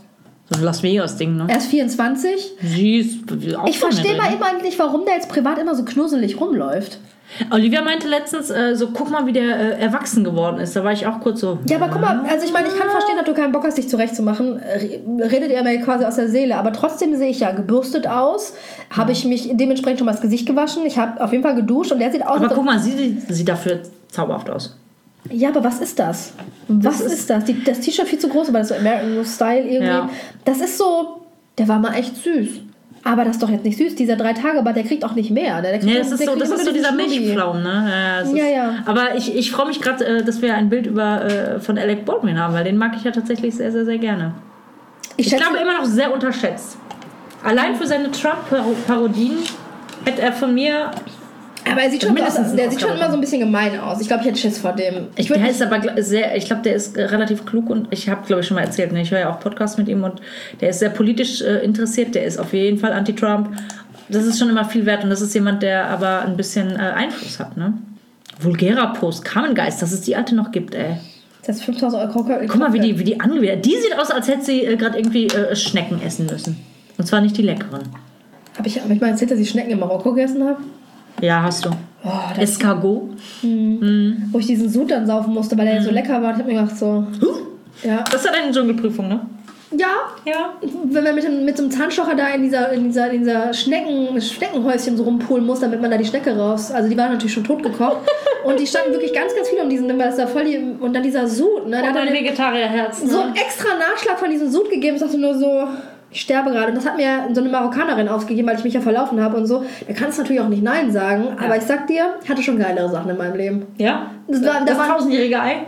So ein Las Vegas-Ding, ne? Er ist 24. Ich verstehe mal immer nicht, warum der jetzt privat immer so knusselig rumläuft. Olivia meinte letztens, guck mal, wie der erwachsen geworden ist. Da war ich auch kurz so... Ja, aber guck mal, also ich meine, ich kann verstehen, dass du keinen Bock hast, dich zurechtzumachen. Redet ihr mir quasi aus der Seele. Aber trotzdem sehe ich ja gebürstet aus. Habe ich mich dementsprechend schon mal das Gesicht gewaschen. Ich habe auf jeden Fall geduscht und der sieht aus... Aber guck mal, sieht dafür zauberhaft aus. Ja, aber was ist das? Was ist das? Das T-Shirt viel zu groß, aber das ist so American Style irgendwie. Ja. Das ist so... Der war mal echt süß. Aber das ist doch jetzt nicht süß. Dieser 3-Tage-Bad, der kriegt auch nicht mehr. Das ist so dieser Milchpflaumen, ne? Ja. Aber ich freue mich gerade, dass wir ein Bild von Alec Baldwin haben, weil den mag ich ja tatsächlich sehr, sehr, sehr gerne. Ich glaube, immer noch sehr unterschätzt. Allein für seine Trump-Parodien hätte er von mir... Aber er sieht schon, der sieht schon immer so ein bisschen gemein aus. Ich glaube, ich hätte Schiss vor dem. Ich glaube, der ist relativ klug und ich habe, glaube ich, schon mal erzählt, ne? Ich höre ja auch Podcasts mit ihm und der ist sehr politisch interessiert. Der ist auf jeden Fall anti-Trump. Das ist schon immer viel wert und das ist jemand, der aber ein bisschen Einfluss hat, ne? Vulgärer Post, Carmengeist, dass es die alte noch gibt, ey. Das ist 5.000 Euro. Guck mal, wie die angewidert. Die sieht aus, als hätte sie gerade irgendwie Schnecken essen müssen. Und zwar nicht die leckeren. Habe ich mal erzählt, dass ich Schnecken in Marokko gegessen habe? Ja, hast du. Escargot. Wo ich diesen Sud dann saufen musste, weil der so lecker war. Ich habe mir gedacht, so... Ja. Das ist ja deine Dschungelprüfung, ne? Ja. Wenn man mit so einem Zahnstocher da in dieser Schneckenhäuschen so rumpulen muss, damit man da die Schnecke raus... Also die waren natürlich schon totgekocht. Und die standen wirklich ganz, ganz viel um diesen... Weil das da voll und dann dieser Sud, ne? Und ein Vegetarierherz. Ne? So einen extra Nachschlag von diesem Sud gegeben. Ich dachte nur so... Ich sterbe gerade. Und das hat mir so eine Marokkanerin aufgegeben, weil ich mich ja verlaufen habe und so. Da kannst du natürlich auch nicht Nein sagen. Ja. Aber ich sag dir, ich hatte schon geilere Sachen in meinem Leben. Ja? Das 1000-jährige Ei?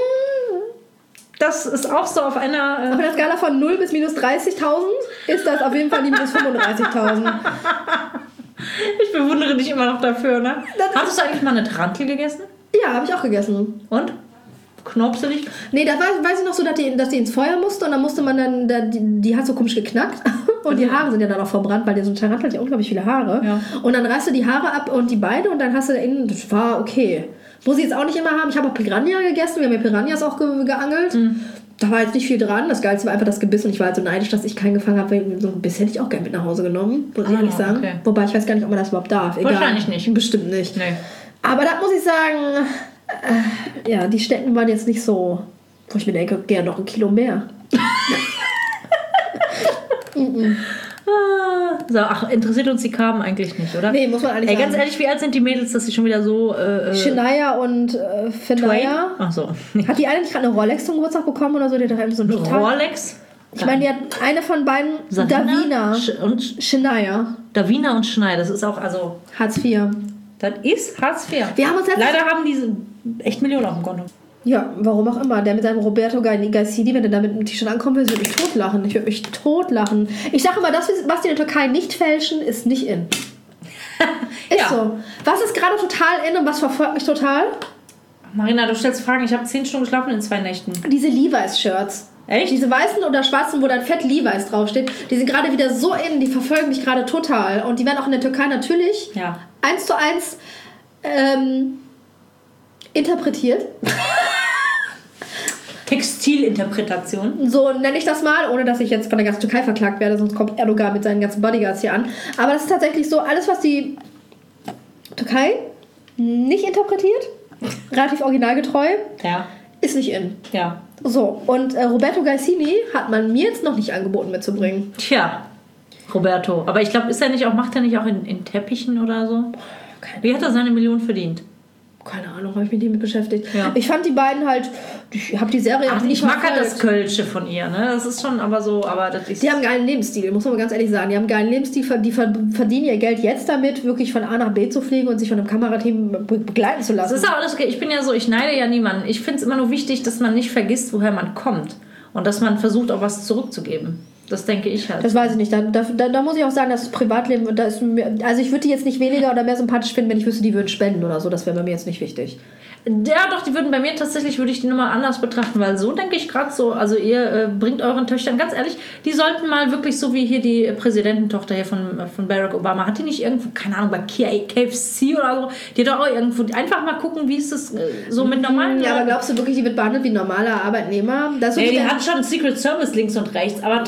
Das ist auch so auf einer... Auf einer Skala von 0 bis minus 30.000 ist das auf jeden Fall die minus 35.000. Ich bewundere dich immer noch dafür, ne? Hast du eigentlich mal eine Tarantel gegessen? Ja, habe ich auch gegessen. Und? Knopselig? Nee, da weiß ich noch so, dass die ins Feuer musste und dann musste man dann, die hat so komisch geknackt und die Haare sind ja dann auch verbrannt, weil so ein Tarantel hat ja unglaublich viele Haare. Ja. Und dann reißt du die Haare ab und die Beine und dann hast du da innen, das war okay. Muss ich jetzt auch nicht immer haben. Ich habe auch Piranha gegessen, wir haben ja Piranhas auch geangelt. Da war jetzt nicht viel dran. Das Geilste war einfach das Gebiss und ich war halt so neidisch, dass ich keinen gefangen habe, weil so ein Biss hätte ich auch gerne mit nach Hause genommen, muss ich ehrlich sagen. Okay. Wobei ich weiß gar nicht, ob man das überhaupt darf. Egal. Wahrscheinlich nicht. Bestimmt nicht. Nee. Aber da muss ich sagen... ja, die Schnecken waren jetzt nicht so, wo ich mir denke, gerne noch 1 Kilo mehr. So, interessiert uns die Carmen eigentlich nicht, oder? Nee, muss man eigentlich sagen. Ganz ehrlich, wie alt sind die Mädels, dass sie schon wieder so... Shania und Fenaya. Ach so. Hat die eine nicht gerade eine Rolex zum Geburtstag bekommen oder so? Die hat so eine Rolex? Ich meine, die hat eine von beiden, Davina und Shania. Davina und Shania, das ist auch also... Hartz IV. Das ist Hartz IV. Leider haben diese echt Millionen auf dem Konto. Ja, warum auch immer. Der mit seinem Roberto Gaisidi, wenn der da mit dem T-Shirt ankommen will, würde mich totlachen. Ich würde mich totlachen. Ich sage immer, das, was die in der Türkei nicht fälschen, ist nicht in. Ist so. Was ist gerade total in und was verfolgt mich total? Marina, du stellst Fragen. Ich habe 10 Stunden geschlafen in 2 Nächten. Diese Levi's-Shirts. Echt? Diese weißen oder schwarzen, wo dann fett Levi's draufsteht, die sind gerade wieder so in, die verfolgen mich gerade total. Und die werden auch in der Türkei natürlich 1:1 interpretiert. Textilinterpretation. So nenne ich das mal, ohne dass ich jetzt von der ganzen Türkei verklagt werde, sonst kommt Erdogan mit seinen ganzen Bodyguards hier an. Aber das ist tatsächlich so, alles was die Türkei nicht interpretiert, relativ originalgetreu, ist nicht in. Ja. So, und Roberto Gaisini hat man mir jetzt noch nicht angeboten mitzubringen. Tja, Roberto. Aber ich glaube, macht er nicht auch in Teppichen oder so? Wie hat er seine Millionen verdient? Keine Ahnung, habe ich mich damit beschäftigt. Ja. Ich fand die beiden halt, ich habe die Serie auch nicht ich mag halt das Kölsche von ihr, ne? Das ist schon aber so, aber das ist... Die haben einen geilen Lebensstil, muss man mal ganz ehrlich sagen. Die haben einen geilen Lebensstil, die verdienen ihr Geld jetzt damit, wirklich von A nach B zu fliegen und sich von einem Kamerateam begleiten zu lassen. Das ist auch alles okay. Ich bin ja so, ich neide ja niemanden. Ich finde es immer nur wichtig, dass man nicht vergisst, woher man kommt. Und dass man versucht, auch was zurückzugeben. Das denke ich halt. Das weiß ich nicht. Da muss ich auch sagen, das Privatleben, also ich würde die jetzt nicht weniger oder mehr sympathisch finden, wenn ich wüsste, die würden spenden oder so. Das wäre bei mir jetzt nicht wichtig. Ja, doch, die würden bei mir tatsächlich, würde ich die Nummer anders betrachten, weil so denke ich gerade so, also ihr bringt euren Töchtern, ganz ehrlich, die sollten mal wirklich so wie hier die Präsidententochter hier von Barack Obama, hat die nicht irgendwo, keine Ahnung, bei KFC oder so, die hat doch auch irgendwo, einfach mal gucken, wie ist das so mit normalen Ja, aber glaubst du wirklich, die wird behandelt wie ein normaler Arbeitnehmer? Die hat schon Secret Service links und rechts, aber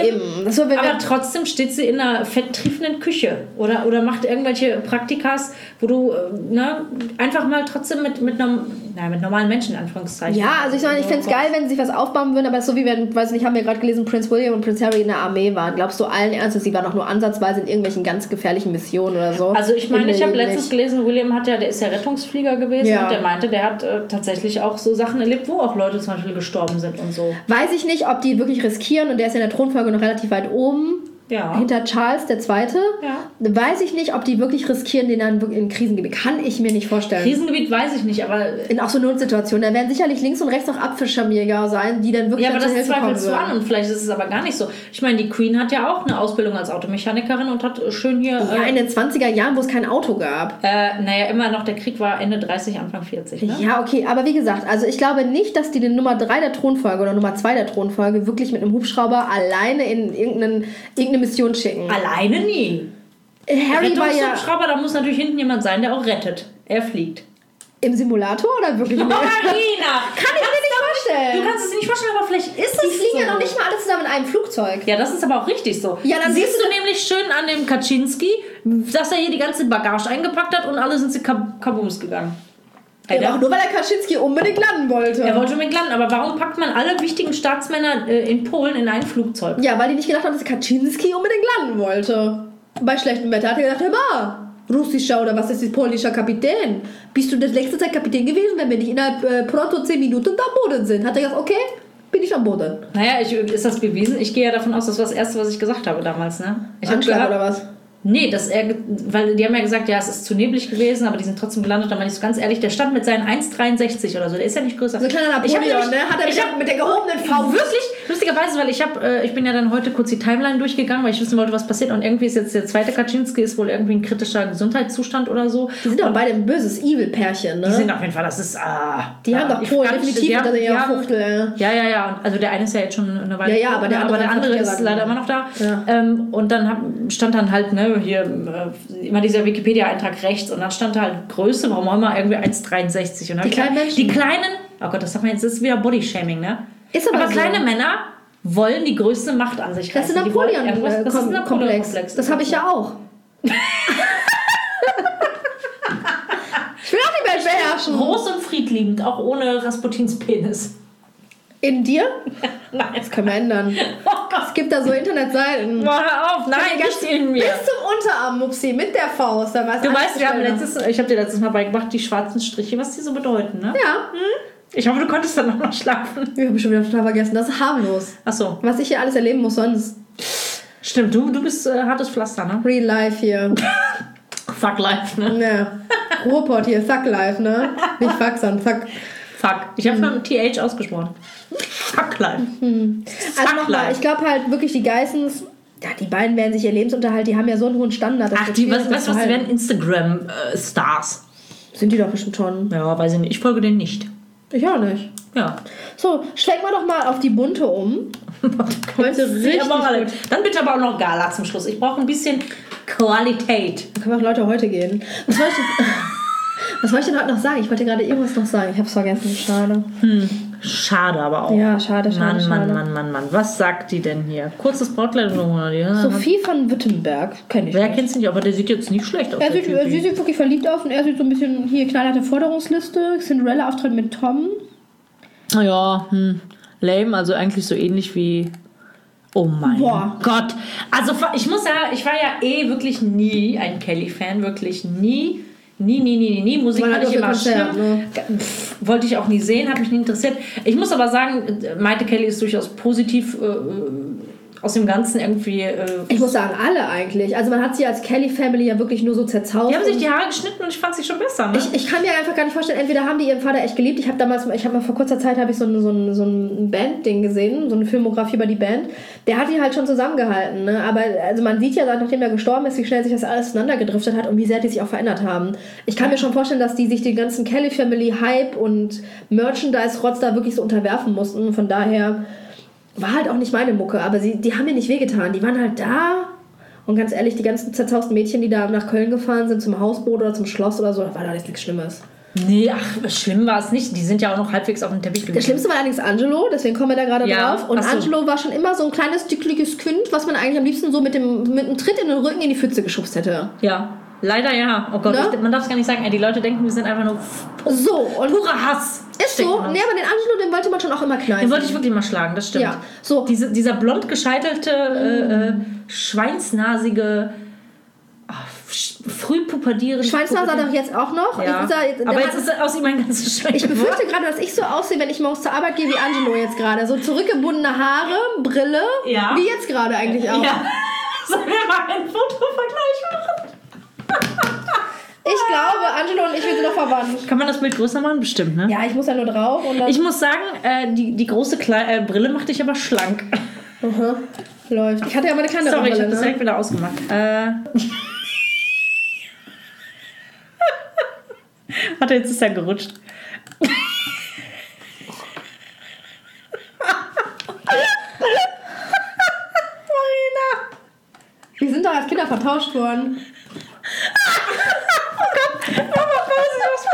trotzdem steht sie in einer fetttriefenden Küche oder macht irgendwelche Praktikas, wo du einfach mal trotzdem mit normalen Menschen, in Anführungszeichen. Ja, also ich fände es geil, wenn sie sich was aufbauen würden, aber es ist so wie wenn, weiß nicht, haben wir gerade gelesen, Prince William und Prince Harry in der Armee waren. Glaubst du allen Ernstes, sie waren auch nur ansatzweise in irgendwelchen ganz gefährlichen Missionen oder so? Also ich meine, ich habe letztens gelesen, William der ist ja Rettungsflieger gewesen und der meinte, der hat tatsächlich auch so Sachen erlebt, wo auch Leute zum Beispiel gestorben sind und so. Weiß ich nicht, ob die wirklich riskieren und der ist ja in der Thronfolge noch relativ weit oben. Ja. Hinter Charles II. Ja. Weiß ich nicht, ob die wirklich riskieren, den dann in Krisengebiet. Kann ich mir nicht vorstellen. Krisengebiet weiß ich nicht, aber... In auch so Notsituationen. Da werden sicherlich links und rechts noch Abfischschirmjäger sein, die dann wirklich aber das zweifelst du an und vielleicht ist es aber gar nicht so. Ich meine, die Queen hat ja auch eine Ausbildung als Automechanikerin und hat schön hier... Ja, in den 20er Jahren, wo es kein Auto gab. Immer noch, der Krieg war Ende 30, Anfang 40. Ne? Ja, okay, aber wie gesagt, also ich glaube nicht, dass die den Nummer 3 der Thronfolge oder Nummer 2 der Thronfolge wirklich mit einem Hubschrauber alleine in irgendeine Mission schicken. Alleine nie. Harry war ja... Hubschrauber, da muss natürlich hinten jemand sein, der auch rettet. Er fliegt. Im Simulator oder wirklich? Marina! Kann ich mir nicht vorstellen. Du kannst es dir nicht vorstellen, aber vielleicht ist es so. Die fliegen ja noch nicht mal alle zusammen in einem Flugzeug. Ja, das ist aber auch richtig so. Ja, dann siehst du nämlich schön an dem Kaczynski, dass er hier die ganze Bagage eingepackt hat und alle sind sie kabums gegangen. Ja, auch nur weil der Kaczynski unbedingt landen wollte. Er wollte unbedingt landen, aber warum packt man alle wichtigen Staatsmänner in Polen in ein Flugzeug? Ja, weil die nicht gedacht haben, dass Kaczynski unbedingt landen wollte. Bei schlechtem Wetter hat er gedacht, hör russischer oder was ist polnischer Kapitän? Bist du das letzte Zeit Kapitän gewesen, wenn wir nicht innerhalb pronto 10 Minuten am Boden sind? Hat er gesagt, okay, bin ich am Boden. Naja, ist das bewiesen? Ich gehe ja davon aus, das war das Erste, was ich gesagt habe damals, ne? Anschlag oder was? Nee, weil die haben ja gesagt, ja, es ist zu neblig gewesen, aber die sind trotzdem gelandet. Da meine ich so ganz ehrlich, der stand mit seinen 1,63 oder so, der ist ja nicht größer. So ein kleiner Napoleon, ne? Hat er mit der gehobenen Faust. Wirklich, lustigerweise, weil ich bin ja dann heute kurz die Timeline durchgegangen, weil ich wissen wollte, was passiert. Und irgendwie ist jetzt der zweite Kaczynski, ist wohl irgendwie ein kritischer Gesundheitszustand oder so. Die sind doch beide ein böses Evil-Pärchen, ne? Die sind auf jeden Fall, das ist... die haben doch Polen definitiv unter ihrer Fuchtel. Ja. Also der eine ist ja jetzt schon eine Weile... Ja, aber der andere ist leider immer noch da. Ja. Und dann stand dann halt, ne, hier immer dieser Wikipedia-Eintrag rechts und dann stand da halt Größe, warum auch immer, irgendwie 1,63. Und die kleinen Menschen? Die kleinen, oh Gott, das sagt man jetzt, das ist wieder Bodyshaming, ne? Ist aber so. Kleine Männer wollen die größte Macht an sich reißen. Das ist ein Napoleon-Komplex. Das habe ich ja auch. Ich will auch die Welt beherrschen. Groß und friedliebend, auch ohne Rasputins Penis. In dir? Nein. Das können wir ändern. Es gibt da so Internetseiten. Hör auf, nein, nicht in mir. Bis zum Unterarm, Mupsi, mit der Faust. Du weißt, ich habe dir letztes Mal beigebracht, die schwarzen Striche, was die so bedeuten, ne? Ja. Ich hoffe, du konntest dann noch schlafen. Ich habe schon wieder total vergessen. Das ist harmlos. Ach so. Was ich hier alles erleben muss sonst. Stimmt, du bist hartes Pflaster, ne? Real life hier. Fuck life, ne? Ja. Ruhrpott hier, fuck life, ne? Nicht fuck, sondern fuck. Fuck. Ich habe von TH ausgesprochen. Fuck life. Also nochmal, ich glaube halt wirklich die Geissens, ja, die beiden werden sich ihr Lebensunterhalt, die haben ja so einen hohen Standard. Ach, die werden Instagram-Stars. Sind die doch bestimmt schon. Ja, weiß ich nicht. Ich folge denen nicht. Ich auch nicht. Ja. So, schwenken wir doch mal auf die Bunte um. Heute richtig gut. Dann bitte aber auch noch Gala zum Schluss. Ich brauche ein bisschen Qualität. Dann können wir auch Leute heute gehen. Was wollte ich denn heute noch sagen? Ich wollte gerade irgendwas noch sagen. Ich habe es vergessen. Schade. Schade aber auch. Ja, schade. Mann. Was sagt die denn hier? Kurzes Brautkleid oder Sophie von Württemberg. Kenn ich. Wer kennt sie nicht? Aber der sieht jetzt nicht schlecht aus. Sie sieht wirklich verliebt aus und er sieht so ein bisschen hier knallharte Forderungsliste. Cinderella-Auftritt mit Tom. Ja, lame. Also eigentlich so ähnlich wie... Oh mein Gott. Also ich muss sagen, ich war ja wirklich nie ein Kelly-Fan. Wirklich nie. Nie. Musik fand ich immer schlimm. Ne? Wollte ich auch nie sehen, hat mich nie interessiert. Ich muss aber sagen, Maite Kelly ist durchaus positiv aus dem Ganzen irgendwie... ich muss sagen, alle eigentlich. Also man hat sie als Kelly Family ja wirklich nur so zerzaust. Die haben sich die Haare geschnitten und ich fand sie schon besser. Ne? Ich kann mir einfach gar nicht vorstellen, entweder haben die ihren Vater echt geliebt. Ich habe mal vor kurzer Zeit so ein Band-Ding gesehen, so eine Filmografie über die Band. Der hat die halt schon zusammengehalten. Ne? Aber also man sieht ja, nachdem er gestorben ist, wie schnell sich das alles auseinandergedriftet hat und wie sehr die sich auch verändert haben. Ich kann mir schon vorstellen, dass die sich den ganzen Kelly Family Hype und Merchandise-Rotz da wirklich so unterwerfen mussten. Von daher... war halt auch nicht meine Mucke, aber die haben mir nicht wehgetan. Die waren halt da und ganz ehrlich, die ganzen zerzausten Mädchen, die da nach Köln gefahren sind, zum Hausboot oder zum Schloss oder so, da war da jetzt nichts Schlimmes. Nee, ach, schlimm war es nicht. Die sind ja auch noch halbwegs auf dem Teppich gewesen. Das Schlimmste war allerdings Angelo, deswegen kommen wir da gerade drauf. Und Angelo war schon immer so ein kleines, dickliches Kind, was man eigentlich am liebsten so mit einem Tritt in den Rücken in die Pfütze geschubst hätte. Ja. Leider ja. Oh Gott, ne? Man darf es gar nicht sagen. Die Leute denken, wir sind einfach nur purer Hass. Ist so. Nee, aber den Angelo, den wollte man schon auch immer kneifen. Den wollte ich wirklich mal schlagen, das stimmt. Ja. So. Dieser blond gescheitelte, schweinsnasige, frühpubertierende... Schweinsnase hat er jetzt auch noch. Ja. Jetzt ist er aus ihm ein ganzes Schwein. Ich befürchte gerade, dass ich so aussehe, wenn ich morgens zur Arbeit gehe wie Angelo jetzt gerade. So zurückgebundene Haare, Brille, wie jetzt gerade eigentlich auch. Ja. Sollen wir mal ein Fotovergleich machen? Ich glaube, Angelo und ich, wir sind noch verwandt. Kann man das Bild größer machen? Bestimmt, ne? Ja, ich muss ja nur drauf. Und dann ich muss sagen, die große Brille macht dich aber schlank. Läuft. Ich hatte ja meine kleinere Brille. Sorry, ich habe das direkt wieder ausgemacht. Warte, jetzt ist er gerutscht. Wir sind doch als Kinder vertauscht worden. Oh Gott, Mama, was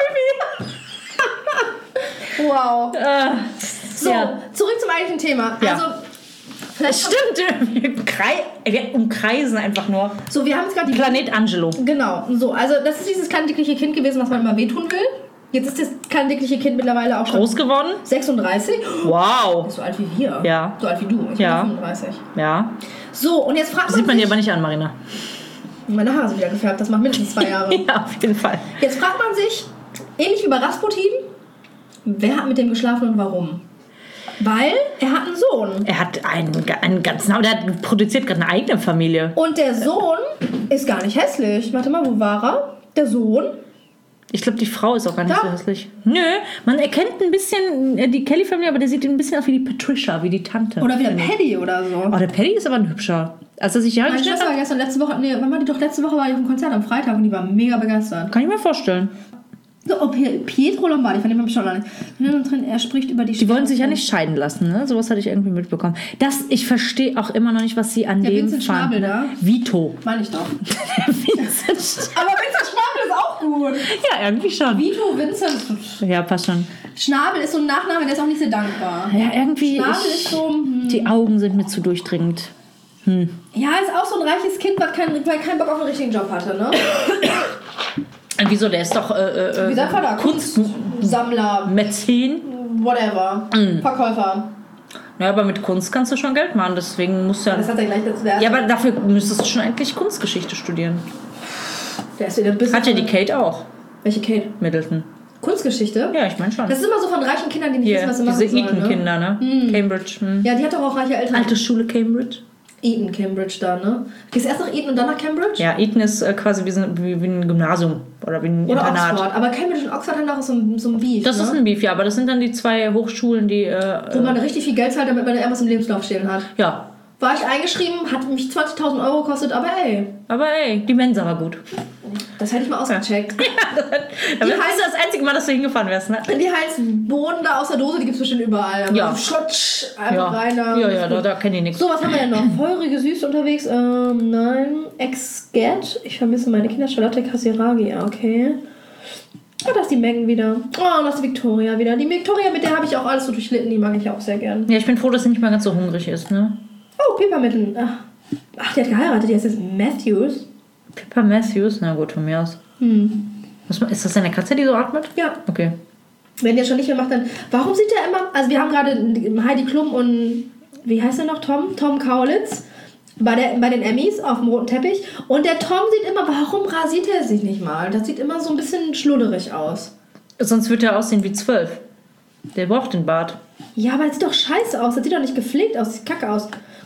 Baby. Wow. So, zurück zum eigentlichen Thema. Ja. Also, das stimmt, wir umkreisen einfach nur. So, wir haben jetzt gerade Planet Angelo. Genau, so, also das ist dieses kleine dickliche Kind gewesen, was man immer wehtun will. Jetzt ist das kleine dickliche Kind mittlerweile auch schon groß geworden. 36. Wow. Ist so alt wie wir. Ja. So alt wie du. Ich bin 35. Ja. So, und jetzt fragt man sich... Sieht man dir aber nicht an, Marina. Meine Haare sind wieder gefärbt, das macht mindestens 2 Jahre. Ja, auf jeden Fall. Jetzt fragt man sich, ähnlich wie bei Rasputin, wer hat mit dem geschlafen und warum? Weil er hat einen Sohn. Er hat einen ganzen... Der hat produziert gerade eine eigene Familie. Und der Sohn ist gar nicht hässlich. Warte mal, wo war er? Der Sohn... Ich glaube, die Frau ist auch gar nicht so hässlich. Nö, man erkennt ein bisschen die Kelly-Familie, aber der sieht ein bisschen aus wie die Patricia, wie die Tante. Oder wie der Paddy oder so. Oh, der Paddy ist aber ein hübscher. Als er sich ja meine Schwester war letzte Woche war ich auf dem Konzert am Freitag und die war mega begeistert. Kann ich mir vorstellen. So, Pietro Lombardi, von dem habe ich schon lange. Er spricht über die wollen sich ja nicht scheiden lassen, ne? Sowas hatte ich irgendwie mitbekommen. Ich verstehe auch immer noch nicht, was sie an dem Vincent Schnabel da. Vito. Meine ich doch. Vincent Aber Vincent Schnabel ist auch gut. Ja, irgendwie schon. Vito, Vincent. Ja, passt schon. Schnabel ist so ein Nachname, der ist auch nicht sehr dankbar. Ja, irgendwie. Schnabel ist so... Die Augen sind mir zu durchdringend. Ja, ist auch so ein reiches Kind, weil keinen Bock auf einen richtigen Job hatte, ne? Wieso? Der ist doch wie sagt man da? Kunstsammler. Mäzen. Whatever. Verkäufer. Ja, aber mit Kunst kannst du schon Geld machen, deswegen musst du ja... Das hat er gleich das Wert. Ja, aber dafür müsstest du schon eigentlich Kunstgeschichte studieren. Der ist wieder ein bisschen... Hat ja die Kate auch. Welche Kate? Middleton. Kunstgeschichte? Ja, ich meine schon. Das ist immer so von reichen Kindern, die nicht wissen, was sie machen sollen. Diese Eton-Kinder, ne? Cambridge. Ja, die hat doch auch reiche Eltern. Alte Schule Cambridge. Eton, Cambridge da, ne? Gehst du erst nach Eton und dann nach Cambridge? Ja, Eton ist quasi wie ein Gymnasium oder wie ein Internat. Oxford. Aber Cambridge und Oxford haben auch so ein Beef, Das ist ein Beef, ja. Aber das sind dann die 2 Hochschulen, die... wo man richtig viel Geld zahlt, damit man irgendwas im Lebenslauf stehen hat. Ja. War ich eingeschrieben, hat mich 20.000 Euro gekostet, aber ey. Die Mensa war gut. Das hätte ich mal ausgecheckt. Das ist das einzige Mal, dass du hingefahren wärst, ne? Die heißen Bohnen da aus der Dose, die gibt es bestimmt überall. Aber ja. Schotsch, einfach rein da. Ja, da kenne ich nichts. So, was haben wir denn noch? Feurige Süß unterwegs. Nein. Ex-Get. Ich vermisse meine Kinder. Charlotte Casiraghi. Okay. Oh, da ist die Megan wieder. Oh, da ist die Victoria wieder. Die Victoria, mit der habe ich auch alles so durchlitten. Die mag ich auch sehr gern. Ja, ich bin froh, dass sie nicht mehr ganz so hungrig ist, ne? Oh, Pippa Mitten. Ach, die hat geheiratet. Die heißt jetzt Matthews. Pippa Matthews? Na gut, von mir aus. Ist das eine Katze, die so atmet? Ja. Okay. Wenn der schon nicht mehr macht, dann... Warum sieht der immer... Also wir haben gerade Heidi Klum und... Wie heißt der noch? Tom Kaulitz. Bei den Emmys auf dem roten Teppich. Und der Tom sieht immer... Warum rasiert er sich nicht mal? Das sieht immer so ein bisschen schludderig aus. Sonst wird er aussehen wie 12. Der braucht den Bart. Ja, aber das sieht doch scheiße aus. Das sieht doch nicht gepflegt aus. Das sieht kacke aus.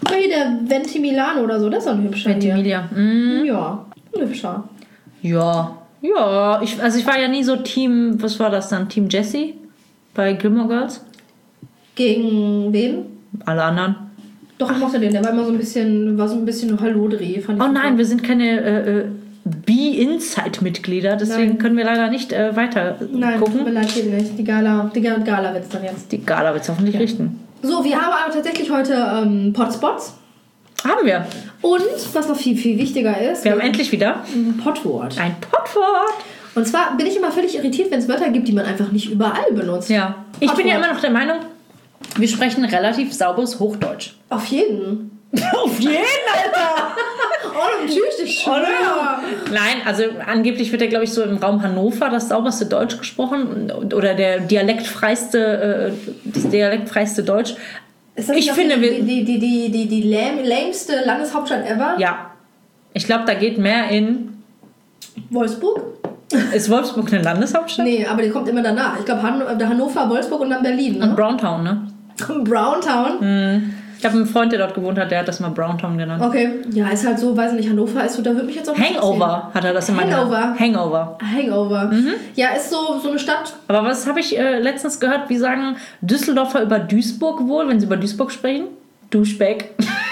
Hey, der Ventimiglia oder so, das ist doch ein hübscher. Ventimiglia. Ja, ein hübscher. Ja. Ich war ja nie so Team, was war das dann? Team Jessie bei Gilmore Girls? Gegen wen? Alle anderen. Doch, ich mochte den, der war immer so ein bisschen Hallodri. Oh nein, wir sind keine B-Inside-Mitglieder, deswegen können wir leider nicht weiter gucken. Nein, vielleicht geht nicht. Die Gala wird's dann jetzt. Die Gala wird's hoffentlich richten. So, wir haben aber tatsächlich heute Potspots. Haben wir. Und, was noch viel, viel wichtiger ist... Wir haben endlich wieder ein Potwort. Ein Potwort. Und zwar bin ich immer völlig irritiert, wenn es Wörter gibt, die man einfach nicht überall benutzt. Ja. Ich bin ja immer noch der Meinung, wir sprechen relativ sauberes Hochdeutsch. Auf jeden. Auf jeden, Alter! Oh, natürlich, ich schwöre. Nein, also angeblich wird ja, glaube ich, so im Raum Hannover das sauberste Deutsch gesprochen oder das dialektfreiste Deutsch. Ist das ich finde, die lämste Landeshauptstadt ever? Ja. Ich glaube, da geht mehr in... Wolfsburg? Ist Wolfsburg eine Landeshauptstadt? Nee, aber die kommt immer danach. Ich glaube, Hannover, Wolfsburg und dann Berlin, ne? Und Browntown, ne? Browntown? Ich habe einen Freund, der dort gewohnt hat, der hat das mal Browntown genannt. Okay. Ja, ist halt so, weiß nicht, Hannover ist so, da würde mich jetzt auch Hangover hat er das immer genannt. Hangover. Ja, ist so eine Stadt. Aber was habe ich letztens gehört, wie sagen Düsseldorfer über Duisburg wohl, wenn sie über Duisburg sprechen? Duschbeck.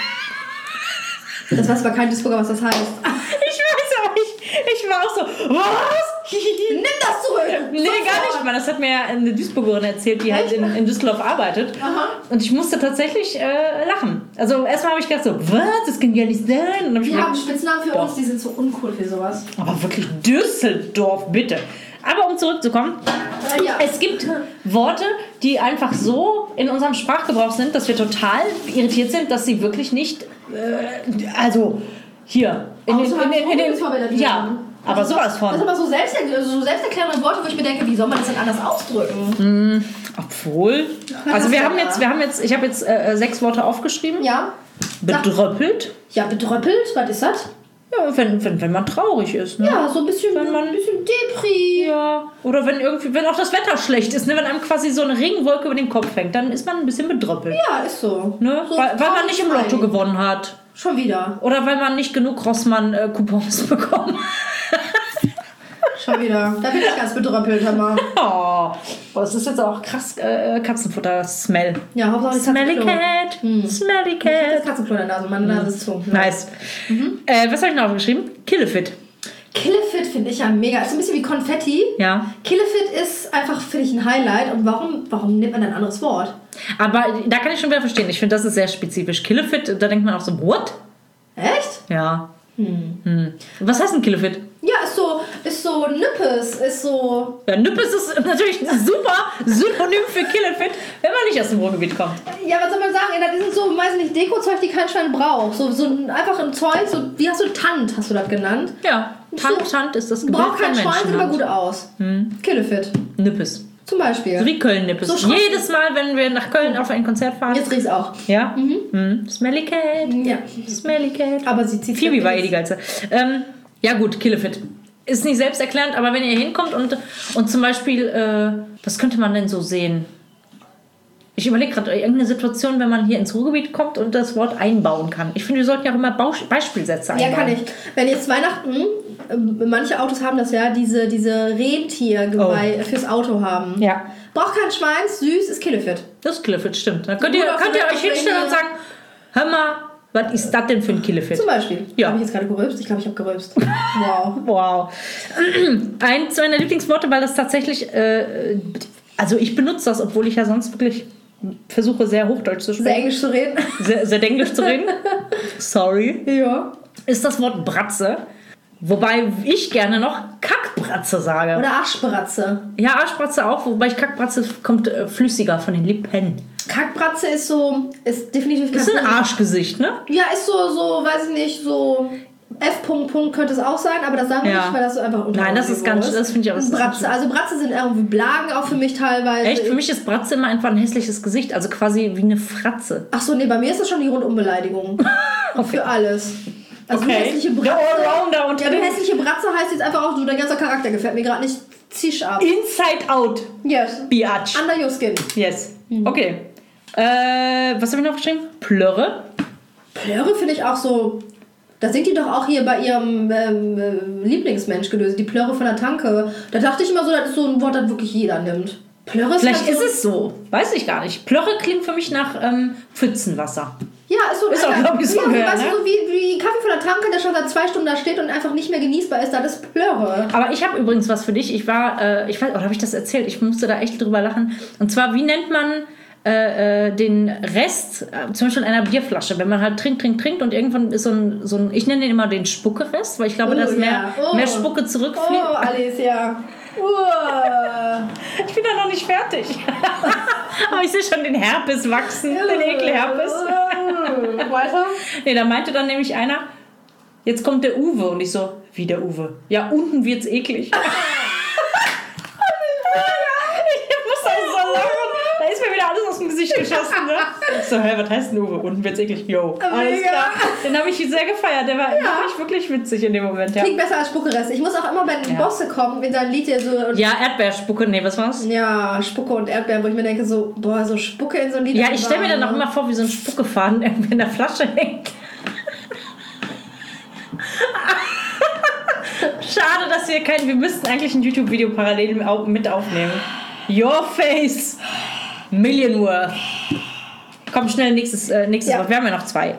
Das weiß aber kein Duisburger, was das heißt. Ich weiß auch nicht. Ich war auch so, was? Nimm das zurück! Nee, gar nicht, Mann. Das hat mir eine Duisburgerin erzählt, die halt in Düsseldorf arbeitet. Aha. Und ich musste tatsächlich lachen. Also erstmal habe ich gedacht so, was? Das kann ja nicht sein. Und die haben Spitznamen für uns, die sind so uncool für sowas. Aber wirklich Düsseldorf, bitte. Aber um zurückzukommen, es gibt Worte, die einfach so in unserem Sprachgebrauch sind, dass wir total irritiert sind, dass sie wirklich nicht, also hier, in den ja, aber sowas von. Das sind aber so selbsterklärende Worte, wo ich mir denke, wie soll man das denn anders ausdrücken? Obwohl, also ich habe jetzt 6 Worte aufgeschrieben. Ja. Bedröppelt. Ja, bedröppelt, was ist das? Ja, wenn man traurig ist, ne? Ja, so ein bisschen Depri. Ja. Oder wenn auch das Wetter schlecht ist, ne? Wenn einem quasi so eine Regenwolke über den Kopf hängt, dann ist man ein bisschen bedröppelt. Ja, ist so. Ne? So weil man nicht im Lotto gewonnen hat. Schon wieder. Oder weil man nicht genug Rossmann-Coupons bekommen hat. Schon wieder. Da bin ich ganz bedröppelt, Hammer. Oh, das ist jetzt auch krass Katzenfutter-Smell. Ja, Hauptsache die Smelly Cat. Smelly Cat. Ich habe das Katzenklo in der Nase, meine Nase ist zu. Nice. Was habe ich noch aufgeschrieben? Killefit. Killefit finde ich ja mega. Ist ein bisschen wie Konfetti. Ja. Killefit ist einfach, finde ich, ein Highlight. Und warum nimmt man ein anderes Wort? Aber da kann ich schon wieder verstehen. Ich finde, das ist sehr spezifisch. Killefit, da denkt man auch so, what? Echt? Ja. Was heißt ein Killefit? Ja, ist so Nippes, ist so... Ja, Nippes ist natürlich ein super Synonym für Killefit, wenn man nicht aus dem Ruhrgebiet kommt. Ja, was soll man sagen? Das sind so, weiß nicht, Deko-Zeug, die kein Schwein braucht. So einfach ein Zeug, so, wie hast du Tant, hast du das genannt? Ja, Tant ist das Gebild braucht kein Schwein, sieht aber gut aus. Killefit. Nippes. Zum Beispiel. So wie Köln-Nippes. So jedes Mal, wenn wir nach Köln auf ein Konzert fahren. Jetzt riecht's auch. Ja? Smelly Cat. Ja. Smelly Cat. Aber sie zieht Phoebe war die geilste. Ja gut, Killefit. Ist nicht selbsterklärend, aber wenn ihr hinkommt und zum Beispiel, was könnte man denn so sehen? Ich überlege gerade, irgendeine Situation, wenn man hier ins Ruhrgebiet kommt und das Wort einbauen kann. Ich finde, wir sollten ja auch immer Beispielsätze einbauen. Ja, kann ich. Wenn jetzt Weihnachten, manche Autos haben das ja, diese Rentiergeweih fürs Auto haben. Ja. Braucht kein Schwein, süß, ist Killefit. Das ist Killefit, stimmt. Da könnt ihr euch hinstellen und sagen, hör mal, was ist das denn für ein Killefit? Zum Beispiel. Ja. Habe ich jetzt gerade gerülpst? Ich glaube, ich habe gerülpst. Wow. Eins meiner Lieblingsworte, weil das tatsächlich, also ich benutze das, obwohl ich ja sonst wirklich versuche, sehr Hochdeutsch zu sprechen. Sehr Englisch zu reden. Sehr Englisch zu reden. Sorry. Ja. Ist das Wort Bratze. Wobei ich gerne noch Kackbratze sage. Oder Arschbratze. Ja, Arschbratze auch, wobei Kackbratze kommt flüssiger von den Lippen. Kackbratze ist definitiv... Das ist ein Arschgesicht, ne? Ja, ist so, weiß ich nicht, so... F. könnte es auch sein, aber das sagen wir nicht, weil das so einfach unter. Nein, das finde ich aber... Bratze. Also Bratze sind irgendwie Blagen auch für mich teilweise. Echt? Für mich ist Bratze immer einfach ein hässliches Gesicht, also quasi wie eine Fratze. Ach so, nee, bei mir ist das schon die Rundumbeleidigung. Okay. Für alles. Also okay. Die hässliche Bratze. Allrounder unter die hässliche Bratze heißt jetzt einfach auch so, dein ganzer Charakter gefällt mir gerade nicht. Zisch ab. Inside out. Yes. Biatch. Under your skin. Yes. Okay. Was habe ich noch geschrieben? Plörre. Plörre finde ich auch so... Da singt die doch auch hier bei ihrem Lieblingsmensch gelöst, die Plörre von der Tanke. Da dachte ich immer so, das ist so ein Wort, das wirklich jeder nimmt. Plörre vielleicht ist es so. Weiß ich gar nicht. Plörre klingt für mich nach Pfützenwasser. Ja, ist auch, glaube ich, so. Ja, weißt du, so wie Kaffee von der Tanke, der schon seit 2 Stunden da steht und einfach nicht mehr genießbar ist, das ist Plörre. Aber ich habe übrigens was für dich. Ich weiß, oder habe ich das erzählt? Ich musste da echt drüber lachen. Und zwar, wie nennt man den Rest, zum Beispiel in einer Bierflasche, wenn man halt trinkt und irgendwann ist so ein ich nenne den immer den Spuckerest, weil ich glaube, dass mehr Spucke zurückfliegt. Oh, Alicia. Ich bin da noch nicht fertig. Aber ich sehe schon den Herpes wachsen, den Ekelherpes. Weiter? Nee, da meinte dann nämlich einer, jetzt kommt der Uwe. Und ich so, wie der Uwe? Ja, unten wird's eklig. Ich muss auch so lachen. Da ist mir wieder alles aus dem Gesicht geschossen, ne? Ich so, was heißt denn Uwe? Unten wird's eklig. Yo, alles klar. Den habe ich sehr gefeiert. Der war wirklich witzig in dem Moment. Ja. Klingt besser als Spuckerest. Ich muss auch immer, wenn Bosse kommen, in seinem Lied hier so... Ja, Erdbeerspucke, nee, was war's? Ja, Spucke und Erdbeeren, wo ich mir denke, so, boah, so Spucke in so ein Lied. Ja, ich stelle mir dann auch immer vor, wie so ein Spuckefaden irgendwie in der Flasche hängt. Schade, dass wir müssten eigentlich ein YouTube-Video parallel mit aufnehmen. Your face, Million Worth. Komm, schnell, nächstes Wort. Wir haben ja noch 2.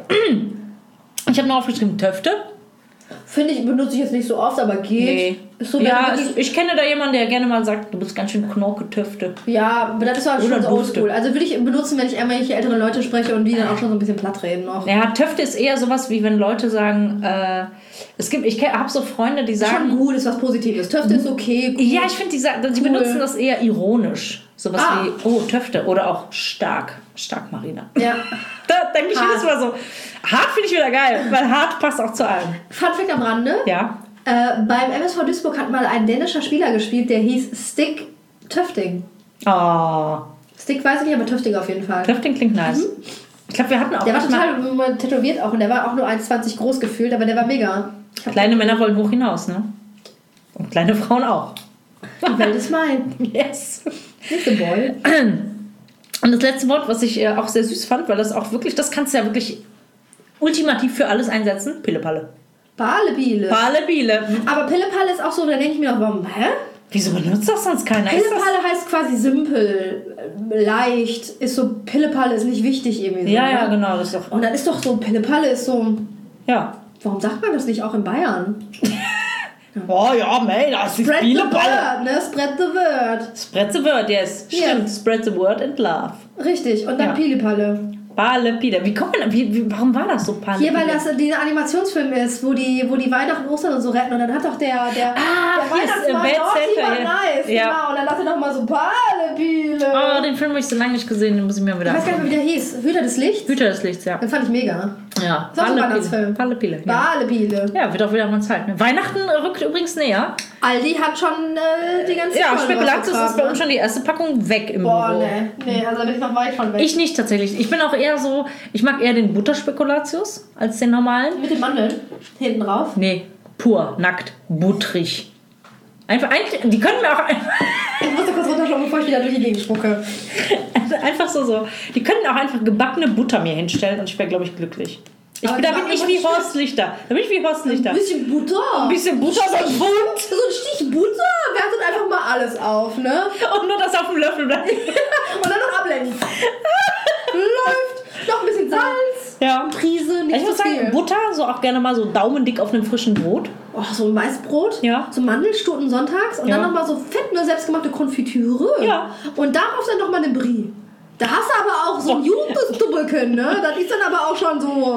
Ich habe noch aufgeschrieben, Töfte. Finde ich, benutze ich jetzt nicht so oft, aber geht. Nee. Ist so, ich kenne da jemanden, der gerne mal sagt, du bist ganz schön Knorke-Töfte. Ja, aber das ist halt schon so oldschool. Also würde ich benutzen, wenn ich irgendwelche älteren Leute spreche und die dann auch schon so ein bisschen platt reden noch. Ja, Töfte ist eher sowas, wie wenn Leute sagen, ich habe so Freunde, die sagen... Schon gut, ist was Positives. Töfte ist okay, cool. Ja, ich finde, die benutzen das eher ironisch. Sowas wie, oh, Töfte. Oder auch stark. Stark, Marina. Ja. Da denke ich jedes Mal so, hart finde ich wieder geil, weil hart passt auch zu allem. Fun Fact am Rande. Ja. Beim MSV Duisburg hat mal ein dänischer Spieler gespielt, der hieß Stig Töfting. Oh. Stick weiß ich nicht, aber Töfting auf jeden Fall. Töfting klingt nice. Ich glaube, wir hatten auch... Der war total tätowiert auch und der war auch nur 1,20 groß gefühlt, aber der war mega. Kleine Männer wollen hoch hinaus, ne? Und kleine Frauen auch. Die Welt ist mein. Yes. Nächste Boy. Und das letzte Wort, was ich auch sehr süß fand, weil das auch wirklich, das kannst du ja wirklich ultimativ für alles einsetzen. Pillepalle. Palebiele. Palebiele. Aber Pillepalle ist auch so, da denke ich mir noch, warum, hä? Wieso benutzt das sonst keiner? Pillepalle heißt quasi simpel, leicht, ist so, Pillepalle ist nicht wichtig irgendwie so. Ja, genau. Das ist doch. Und dann ist doch so, Pillepalle ist so... Ja. Warum sagt man das nicht auch in Bayern? Oh ja, mei, das ist Spread the word, ne? Spread the word. Spread the word, yes. Stimmt, yeah. Spread the word and love. Richtig, und dann Pillepalle. Palebiele. Wie kommt man, warum war das so Palebiele? Hier, weil das dieser Animationsfilm ist, wo die Weihnachten, Ostern und so retten und dann hat doch der Weihnachtsmann nice, ja. Genau, und dann dachte ich noch mal so, Palebiele. Oh, den Film habe ich so lange nicht gesehen, den muss ich mir wieder Ich weiß gar nicht mehr, wie der hieß. Hüter des Lichts? Hüter des Lichts, ja. Den fand ich mega. Ja. Das war ein Weihnachtsfilm. Palebiele. Palebiele. Ja, wird auch wieder mal Zeit. Ne? Weihnachten rückt übrigens näher. Aldi hat schon die ganze Ja, Spekulatius ist bei uns schon die erste Packung weg im Büro. Nee, also da bin ich noch weit von weg. Ich nicht tatsächlich. Ich bin auch eher so, ich mag eher den Butterspekulatius als den normalen. Mit den Mandeln hinten drauf? Nee, pur, nackt, buttrig. Einfach, die können mir auch... Ich musste kurz runterschauen, bevor ich wieder durch die Gegend spucke. Einfach so. Die können auch einfach gebackene Butter mir hinstellen und ich wäre, glaube ich, glücklich. Da bin ich wie Horst Lichter. Ein bisschen Butter. So ein Pfund. So ein Stich Butter. Wertet einfach mal alles auf, ne? Und nur das auf dem Löffel bleibt. Und dann noch ablenken. Läuft. Noch ein bisschen Salz. Ja. Prise, nicht ich muss sagen, Butter, so auch gerne mal so daumendick auf einem frischen Brot. Oh, so ein Weißbrot. Ja. So Mandelstuten sonntags. Und dann nochmal so fett nur selbstgemachte Konfitüre. Ja. Und darauf dann nochmal eine Brie. Da hast du aber auch so ein Jugendstubbelken, ne? Das ist dann aber auch schon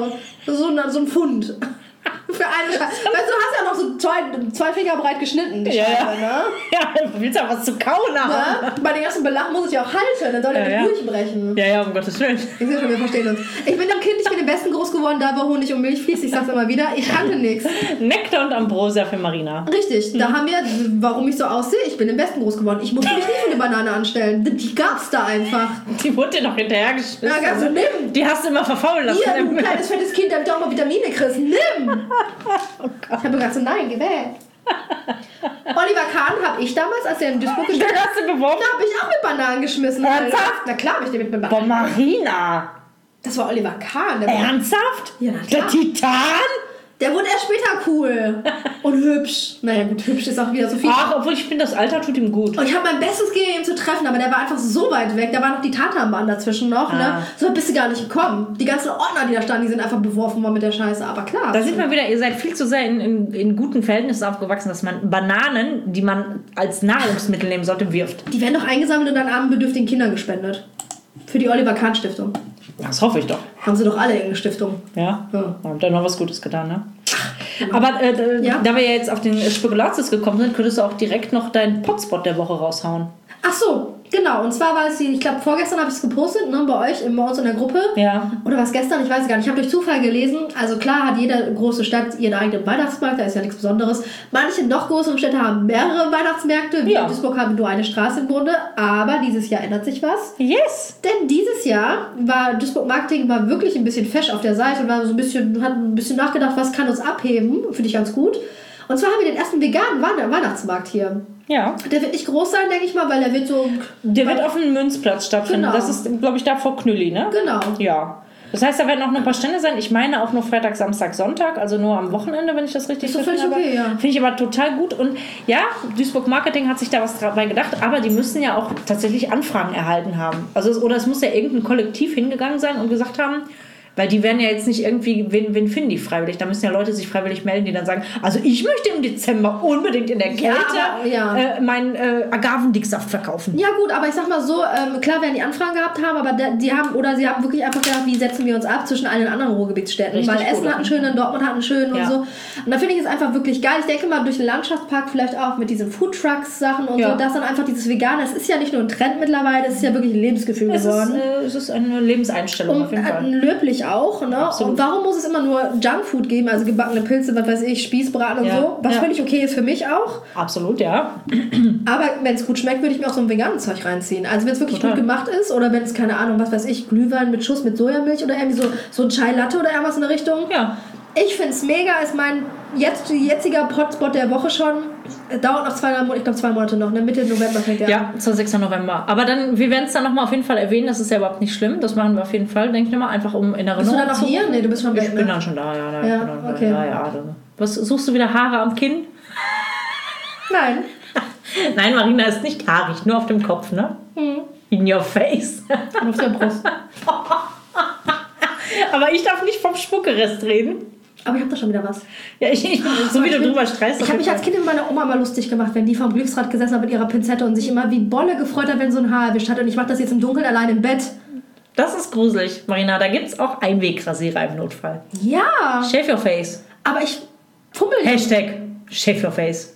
so ein Pfund. Für eine weißt du, hast ja noch so zwei Finger breit geschnitten. Die Scheibe, ne? Ja, willst du auch was zu kauen haben? Ne? Bei den ganzen Belach muss ich ja auch halten, dann soll er nicht durchbrechen. Ja, um Gottes Willen. Ich sehe schon, wir verstehen uns. Ich bin im Westen groß geworden, da wo Honig und Milch fließt. Ich sag's immer wieder, ich kannte nichts. Nektar und Ambrosia für Marina. Richtig, da haben wir, warum ich so aussehe, ich bin im Westen groß geworden. Ich musste mich nicht für eine Banane anstellen. Die gab's da einfach. Die wurde dir noch hinterhergeschmissen. Ja, ganz so, nimm. Die hast du immer verfaulen lassen. Hier, du kleines fettes Kind, damit du auch mal Vitamine kriegst. Nimm. Oh Gott. Ich habe gesagt so, nein, geh weg. Oliver Kahn habe ich damals, als er in Duisburg gespielt hat, hast du beworfen? Da habe ich auch mit Bananen geschmissen. Na klar habe ich den mit Bananen. Boah, Marina. Das war Oliver Kahn. Ernsthaft? Ja, der Titan? Der wurde erst später cool. Und hübsch. Naja, gut, hübsch ist auch wieder so viel. Ach, obwohl ich finde, das Alter tut ihm gut. Und ich habe mein Bestes gegeben, ihn zu treffen, aber der war einfach so weit weg. Da war noch die Tatanbahn dazwischen noch. Ne? So bist du gar nicht gekommen. Die ganzen Ordner, die da standen, die sind einfach beworfen worden mit der Scheiße. Aber klar. Da sieht man wieder, ihr seid viel zu sehr in guten Verhältnissen aufgewachsen, dass man Bananen, die man als Nahrungsmittel nehmen sollte, wirft. Die werden doch eingesammelt und an armenbedürftigen Kindern gespendet. Für die Oliver Kahn Stiftung. Das hoffe ich doch. Haben sie doch alle irgendeine Stiftung. Ja. Haben da noch was Gutes getan, ne? Aber da wir ja jetzt auf den Spekulatius gekommen sind, könntest du auch direkt noch deinen Potspot der Woche raushauen. Ach so, genau. Und zwar war es, ich glaube, vorgestern habe ich es gepostet, ne, bei euch, bei uns in der Gruppe. Ja. Oder was gestern, ich weiß es gar nicht. Ich habe durch Zufall gelesen, also klar hat jede große Stadt ihren eigenen Weihnachtsmarkt, da ist ja nichts Besonderes. Manche noch größere Städte haben mehrere Weihnachtsmärkte. Wir in Duisburg haben nur eine Straße im Grunde. Aber dieses Jahr ändert sich was. Yes! Denn dieses Jahr war Duisburg Marketing wirklich ein bisschen fesch auf der Seite und war so hat ein bisschen nachgedacht, was kann uns abheben. Finde ich ganz gut. Und zwar haben wir den ersten veganen Weihnachtsmarkt hier. Ja. Der wird nicht groß sein, denke ich mal, weil der wird so... Der wird auf dem Münzplatz stattfinden. Genau. Das ist, glaube ich, da vor Knülli, ne? Genau. Ja. Das heißt, da werden auch noch ein paar Stände sein. Ich meine auch nur Freitag, Samstag, Sonntag, also nur am Wochenende, wenn ich das richtig finde. Das ist okay, ja. Finde ich aber total gut. Und ja, Duisburg Marketing hat sich da was dabei gedacht, aber die müssen ja auch tatsächlich Anfragen erhalten haben. Also, oder es muss ja irgendein Kollektiv hingegangen sein und gesagt haben, weil die werden ja jetzt nicht irgendwie, wen finden die freiwillig? Da müssen ja Leute sich freiwillig melden, die dann sagen, also ich möchte im Dezember unbedingt in der Kälte meinen Agavendicksaft verkaufen. Ja gut, aber ich sag mal so, klar werden die Anfragen gehabt haben, aber sie haben wirklich einfach gedacht, wie setzen wir uns ab zwischen allen anderen Ruhrgebietsstädten. Richtig, weil Essen hat einen schönen, Dortmund hat einen schönen und so. Und da finde ich es einfach wirklich geil. Ich denke mal, durch den Landschaftspark vielleicht auch mit diesen Foodtrucks-Sachen und so, dass dann einfach dieses Vegane, es ist ja nicht nur ein Trend mittlerweile, es ist ja wirklich ein Lebensgefühl geworden. Es ist eine Lebenseinstellung auf jeden Fall. Löblich auch, ne? Absolut. Und warum muss es immer nur Junkfood geben, also gebackene Pilze, was weiß ich, Spießbraten und so, was völlig okay ist für mich auch. Absolut, ja. Aber wenn es gut schmeckt, würde ich mir auch so ein veganes Zeug reinziehen. Also wenn es wirklich gut gemacht ist oder wenn es, keine Ahnung, was weiß ich, Glühwein mit Schuss mit Sojamilch oder irgendwie so ein Chai Latte oder irgendwas in der Richtung. Ja. Ich finde es mega, ist mein jetziger Potspot der Woche schon. Dauert noch 2 Monate noch, ne? Mitte November fängt der an. Ja, zur 6. November. Aber dann, wir werden es dann nochmal auf jeden Fall erwähnen, das ist ja überhaupt nicht schlimm. Das machen wir auf jeden Fall, denke ich mal, einfach um in Erinnerung. Bist du dann noch hier? Nee, du bist schon weg, Ich bin dann schon da, ja. Okay. Ja. Was, suchst du wieder Haare am Kinn? Nein. Nein, Marina ist nicht haarig, nur auf dem Kopf, ne? In your face. Und auf der Brust. Aber ich darf nicht vom Spuckerest reden. Aber ich habe da schon wieder was. Ja, so wie du drüber streichst. Ich habe mich als Kind mit meiner Oma mal lustig gemacht, wenn die vom Glücksrad gesessen hat mit ihrer Pinzette und sich immer wie Bolle gefreut hat, wenn so ein Haar erwischt hat. Und ich mache das jetzt im Dunkeln allein im Bett. Das ist gruselig, Marina. Da gibt es auch Einwegrasierer im Notfall. Ja. Shave your face. Aber ich fummel nicht. Hashtag Shave your face.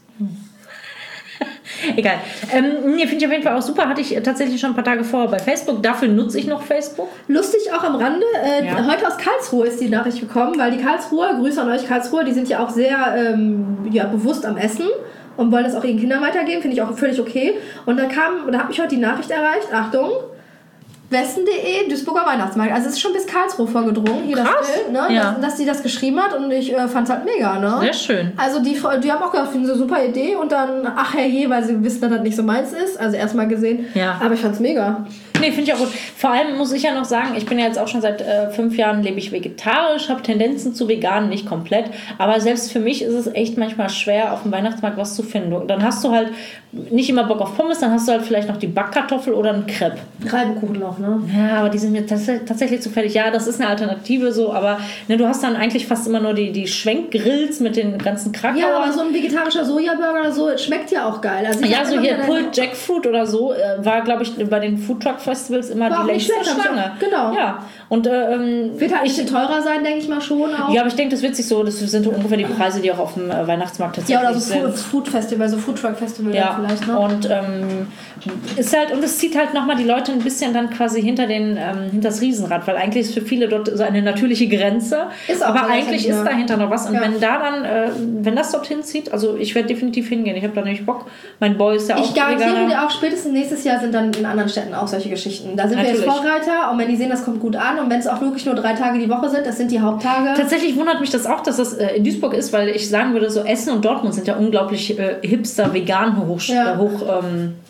Egal. Nee, finde ich auf jeden Fall auch super. Hatte ich tatsächlich schon ein paar Tage vorher bei Facebook. Dafür nutze ich noch Facebook. Lustig auch am Rande. Heute aus Karlsruhe ist die Nachricht gekommen, weil die Karlsruher, Grüße an euch Karlsruher, die sind ja auch sehr bewusst am Essen und wollen das auch ihren Kindern weitergeben. Finde ich auch völlig okay. Und da hat mich heute die Nachricht erreicht. Achtung. Westen.de, Duisburger Weihnachtsmarkt. Also es ist schon bis Karlsruhe vorgedrungen, hier krass. Das Bild, ne? Dass sie das geschrieben hat und ich fand es halt mega, ne? Sehr schön. Also die haben auch gedacht, finden sie eine super Idee und dann, ach herrje, weil sie wissen, dass das nicht so meins ist. Also erstmal gesehen. Ja. Aber ich fand es mega. Nee, finde ich auch gut. Vor allem muss ich ja noch sagen, ich bin ja jetzt auch schon seit 5 Jahren lebe ich vegetarisch, habe Tendenzen zu vegan, nicht komplett. Aber selbst für mich ist es echt manchmal schwer, auf dem Weihnachtsmarkt was zu finden. Und dann hast du halt nicht immer Bock auf Pommes, dann hast du halt vielleicht noch die Backkartoffel oder einen Crepe. Reibekuchen noch, ne? Ja, aber die sind mir tatsächlich zu fertig. Ja, das ist eine Alternative so, aber ne, du hast dann eigentlich fast immer nur die Schwenkgrills mit den ganzen Krakauern. Ja, aber so ein vegetarischer Sojaburger oder so schmeckt ja auch geil. Also ja, so hier Pulled Jackfruit oder so war, glaube ich, bei den Foodtruck-Festivals immer die längste Schlange. Genau. Ja. Und, wird halt ein bisschen teurer sein, denke ich mal schon auch. Ja, aber ich denke, das wird sich so, das sind ungefähr die Preise, die auch auf dem Weihnachtsmarkt tatsächlich sind. Ja, oder so Food-Festival, so Foodtruck-Festival ja. Vielleicht, ne? Und ist halt, und es zieht halt nochmal die Leute ein bisschen dann quasi hinter das Riesenrad, weil eigentlich ist für viele dort so eine natürliche Grenze. Ist auch aber eigentlich ist dahinter noch was. Und wenn das dorthin zieht, also ich werde definitiv hingehen. Ich habe da nämlich Bock. Mein Boy ist ja auch Ich garantiere dir auch, spätestens nächstes Jahr sind dann in anderen Städten auch solche Geschichten. Da sind wir jetzt Vorreiter und wenn die sehen, das kommt gut an und wenn es auch wirklich nur 3 Tage die Woche sind, das sind die Haupttage. Tatsächlich wundert mich das auch, dass das in Duisburg ist, weil ich sagen würde, so Essen und Dortmund sind ja unglaublich hipster-vegan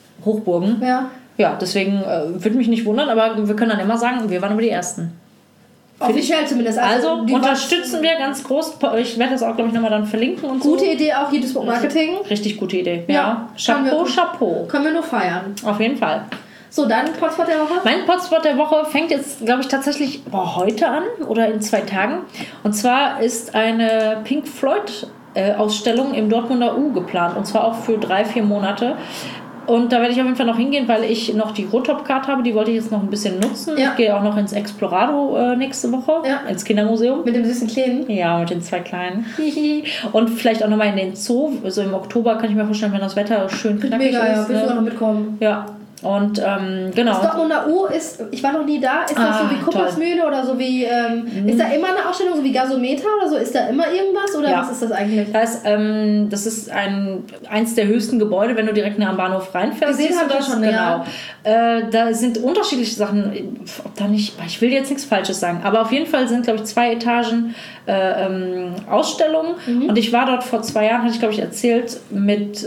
Hochburgen. Ja, deswegen würde mich nicht wundern, aber wir können dann immer sagen, wir waren aber die Ersten. Offiziell zumindest. Also unterstützen wir ganz groß. Ich werde das auch, glaube ich, nochmal dann verlinken und gute Idee, auch jedes Marketing. Richtig gute Idee. Ja. Chapeau. Können wir nur feiern. Auf jeden Fall. So, dann Potspot der Woche? Mein Potspot der Woche fängt jetzt, glaube ich, tatsächlich heute an oder in 2 Tagen. Und zwar ist eine Pink Floyd Ausstellung im Dortmunder U geplant. Und zwar auch für 3-4 Monate. Und da werde ich auf jeden Fall noch hingehen, weil ich noch die Rotop-Card habe. Die wollte ich jetzt noch ein bisschen nutzen. Ja. Ich gehe auch noch ins Explorado nächste Woche. Ja. Ins Kindermuseum. Mit dem süßen Kleinen? Ja, mit den 2 Kleinen. Und vielleicht auch nochmal in den Zoo. Also im Oktober kann ich mir vorstellen, wenn das Wetter schön knackig ist. Mega, ja. Will ich sogar noch mitkommen. Ja. Und genau. Das Dortmunder U ist, ich war noch nie da, ist das so wie Kuppersmühle oder so wie, ist da immer eine Ausstellung, so wie Gasometer oder so? Ist da immer irgendwas oder was ist das eigentlich? Das ist eins der höchsten Gebäude, wenn du direkt am Bahnhof reinfährst. Gesehen habe ich schon, genau. Ja. Da sind unterschiedliche Sachen, ob da nicht, ich will jetzt nichts Falsches sagen, aber auf jeden Fall sind, glaube ich, 2 Etagen Ausstellungen und ich war dort vor 2 Jahren, hatte ich, glaube ich, erzählt, mit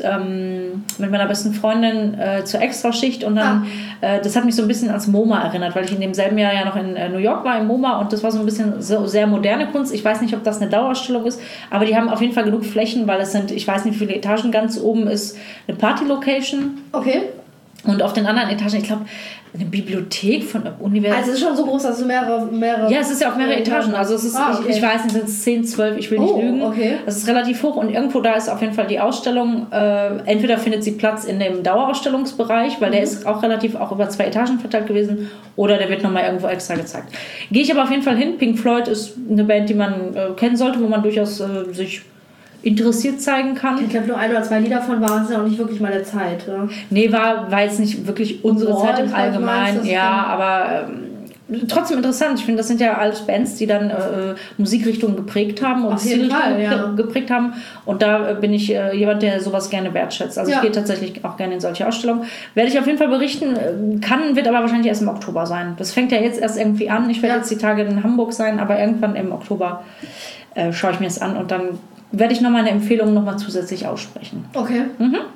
meiner besten Freundin zur Extraschicht und dann, das hat mich so ein bisschen ans MoMA erinnert, weil ich in demselben Jahr ja noch in New York war, im MoMA, und das war so ein bisschen so sehr moderne Kunst. Ich weiß nicht, ob das eine Dauerausstellung ist, aber die haben auf jeden Fall genug Flächen, weil es sind, ich weiß nicht, wie viele Etagen, ganz oben ist eine Party-Location. Okay. Und auf den anderen Etagen, ich glaube, eine Bibliothek von Universität. Also es ist schon so groß, dass es mehrere... Ja, es ist ja auch mehrere Etagen. Also es ist, okay. ich weiß nicht, sind es 10, 12, ich will nicht lügen. Okay. Es ist relativ hoch und irgendwo da ist auf jeden Fall die Ausstellung. Entweder findet sie Platz in dem Dauerausstellungsbereich, weil der ist auch relativ auch über 2 Etagen verteilt gewesen, oder der wird nochmal irgendwo extra gezeigt. Gehe ich aber auf jeden Fall hin. Pink Floyd ist eine Band, die man kennen sollte, wo man durchaus sich interessiert zeigen kann. Ich glaube, nur 1 oder 2 Lieder von waren es ja auch nicht wirklich meine Zeit. Ja? Nee, war jetzt nicht wirklich unsere Zeit im Allgemeinen. Ja, aber trotzdem interessant. Ich finde, das sind ja alles Bands, die dann Musikrichtungen geprägt haben und Stilrichtungen geprägt haben. Und da bin ich jemand, der sowas gerne wertschätzt. Also ich gehe tatsächlich auch gerne in solche Ausstellungen. Werde ich auf jeden Fall berichten. Wird aber wahrscheinlich erst im Oktober sein. Das fängt ja jetzt erst irgendwie an. Ich werde jetzt die Tage in Hamburg sein, aber irgendwann im Oktober schaue ich mir das an und dann werde ich noch meine Empfehlungen noch mal zusätzlich aussprechen. Okay.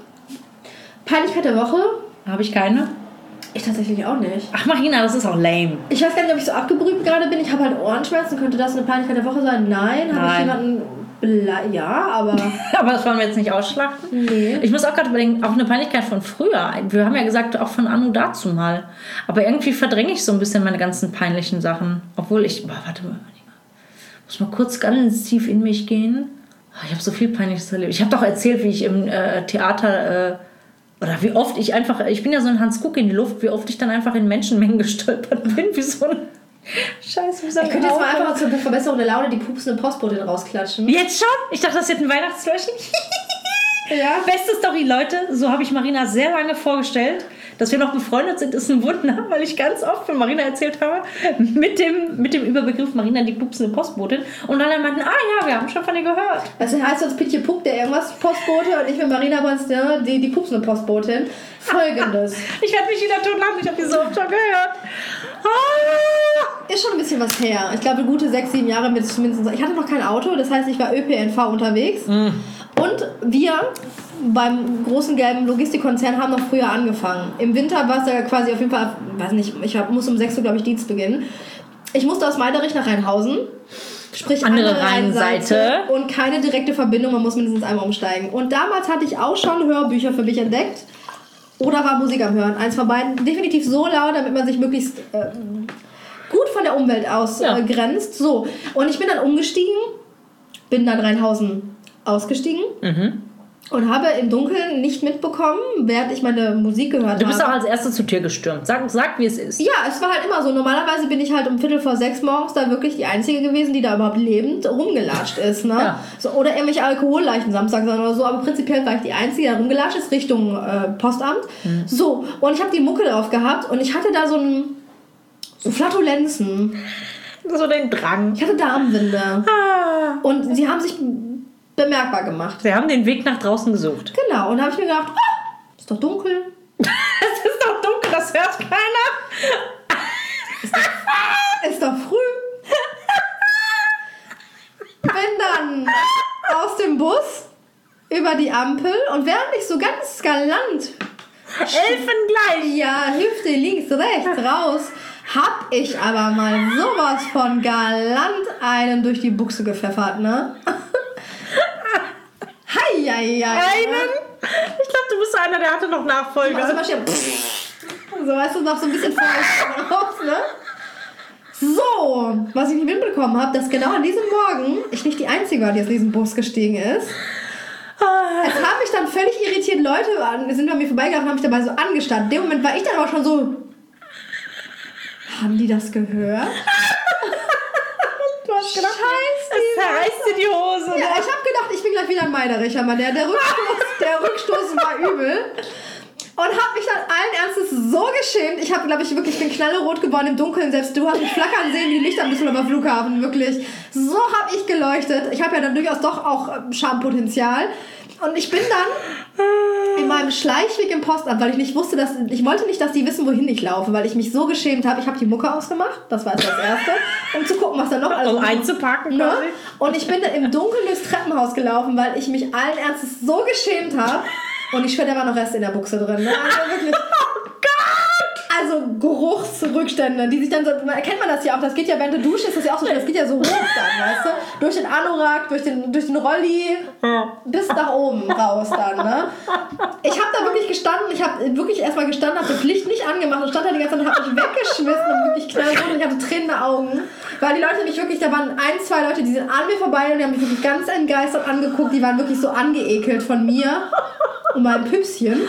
Peinlichkeit der Woche? Habe ich keine? Ich tatsächlich auch nicht. Ach Marina, das ist auch lame. Ich weiß gar nicht, ob ich so abgebrüht gerade bin. Ich habe halt Ohrenschmerzen. Könnte das eine Peinlichkeit der Woche sein? Nein. Habe ich jemanden... Ja, aber... aber das wollen wir jetzt nicht ausschlachten? Nee. Ich muss auch gerade überlegen, auch eine Peinlichkeit von früher. Wir haben ja gesagt, auch von Anno dazu mal. Aber irgendwie verdränge ich so ein bisschen meine ganzen peinlichen Sachen. Obwohl ich... warte mal. Ich muss mal kurz ganz tief in mich gehen. Ich habe so viel Peinliches erlebt. Ich habe doch erzählt, wie ich im Theater... oder wie oft ich bin ja so ein Hans Kuck in die Luft, wie oft ich dann einfach in Menschenmengen gestolpert bin, wie so ein Scheiße. Ich könnte jetzt mal einfach zur Verbesserung der Laune die pupsende Postbotin rausklatschen. Jetzt schon? Ich dachte, das wird ein Weihnachtsfläschchen. Ja. Beste Story, Leute. So habe ich Marina sehr lange vorgestellt. Dass wir noch befreundet sind, ist ein Wunder, weil ich ganz oft von Marina erzählt habe, mit dem Überbegriff Marina die pupsende Postbotin. Und dann meinten, ja, wir haben schon von ihr gehört. Also heißt sonst Pitje Puck, der irgendwas Postbote, und ich bin Marina Bonst, die pupsende Postbotin. Folgendes. Ich werde mich wieder totlachen, ich habe die so oft schon gehört. Ist schon ein bisschen was her. Ich glaube, gute 6-7 Jahre mit zumindest. Ich hatte noch kein Auto, das heißt, ich war ÖPNV unterwegs. Und wir beim großen gelben Logistikkonzern haben noch früher angefangen. Im Winter war es ja quasi auf jeden Fall, weiß nicht, ich musste um 6 Uhr, glaube ich, Dienst beginnen. Ich musste aus Meiderich nach Rheinhausen. Sprich, andere Rheinseite. Und keine direkte Verbindung, man muss mindestens einmal umsteigen. Und damals hatte ich auch schon Hörbücher für mich entdeckt. Oder war Musik am Hören. Eins von beiden. Definitiv so laut, damit man sich möglichst gut von der Umwelt ausgrenzt. So. Und ich bin dann umgestiegen, bin dann Rheinhausen ausgestiegen. Und habe im Dunkeln nicht mitbekommen, während ich meine Musik gehört habe. Du bist auch als Erste zur Tür gestürmt. Sag, wie es ist. Ja, es war halt immer so. Normalerweise bin ich halt um 5:45 morgens da wirklich die Einzige gewesen, die da überhaupt lebend rumgelatscht ist. Ne? Ja. So, oder irgendwelche Alkoholleichen Samstag oder so. Aber prinzipiell war ich die Einzige, die da rumgelatscht ist, Richtung Postamt. So, und ich habe die Mucke drauf gehabt und ich hatte da so Flatulenzen. So den Drang. Ich hatte Darmwinde. Und sie haben sich bemerkbar gemacht. Sie haben den Weg nach draußen gesucht. Genau, und da habe ich mir gedacht, ist doch dunkel. Es ist doch dunkel, das hört keiner. Ist doch früh. Bin dann aus dem Bus über die Ampel und während ich so ganz galant Elfengleich. Ja, Hüfte links, rechts, raus, hab ich aber mal sowas von galant einen durch die Buchse gepfeffert, ne? Einen? Ich glaube, du bist einer, der hatte noch Nachfolger. Also, so, weißt du, noch so ein bisschen raus, ne? So, was ich nicht mitbekommen habe, dass genau an diesem Morgen ich nicht die Einzige war, die aus diesem Bus gestiegen ist. Es haben mich dann völlig irritiert Leute, sind bei mir vorbeigegangen und haben mich dabei so angestarrt. In dem Moment war ich dann aber schon so, haben die das gehört? Du hast gedacht, es zerreißt dir die Hose. Ja, ich habe gedacht, ich bin gleich wieder ein Meiderich, aber der Rückstoß war übel. Und habe mich dann allen Ernstes so geschämt. Ich habe, glaube ich, wirklich, bin knallerot geworden im Dunkeln. Selbst du hast mich flackern sehen wie Lichter am Düsseldorfer Flughafen. Wirklich. So habe ich geleuchtet. Ich habe ja dann durchaus doch auch Schampotenzial. Und ich bin dann in meinem Schleichweg im Postamt, weil ich nicht wusste, ich wollte nicht, dass die wissen, wohin ich laufe, weil ich mich so geschämt habe. Ich habe die Mucke ausgemacht, das war jetzt das Erste, um zu gucken, was da noch alles um einzupacken. Ne? Und ich bin dann im Dunkeln durchs Treppenhaus gelaufen, weil ich mich allen Ernstes so geschämt habe. Und ich schwöre, da war noch Rest in der Buchse drin. Ne? Also wirklich. Oh Gott! Also Geruchsrückstände, die sich dann so, erkennt man das ja auch, das geht ja während der Dusche, ist das ja auch so, das geht ja so hoch dann, weißt du? Durch den Anorak, durch den Rolli, bis nach oben raus dann, ne? Ich habe da wirklich gestanden, ich habe wirklich erstmal gestanden, habe das Licht nicht angemacht und stand da die ganze Zeit und habe mich weggeschmissen und wirklich knallrot und ich hatte tränende Augen, weil die Leute mich wirklich, da waren 1, 2 Leute, die sind an mir vorbei und die haben mich wirklich ganz entgeistert angeguckt, die waren wirklich so angeekelt von mir und meinem Püpschen.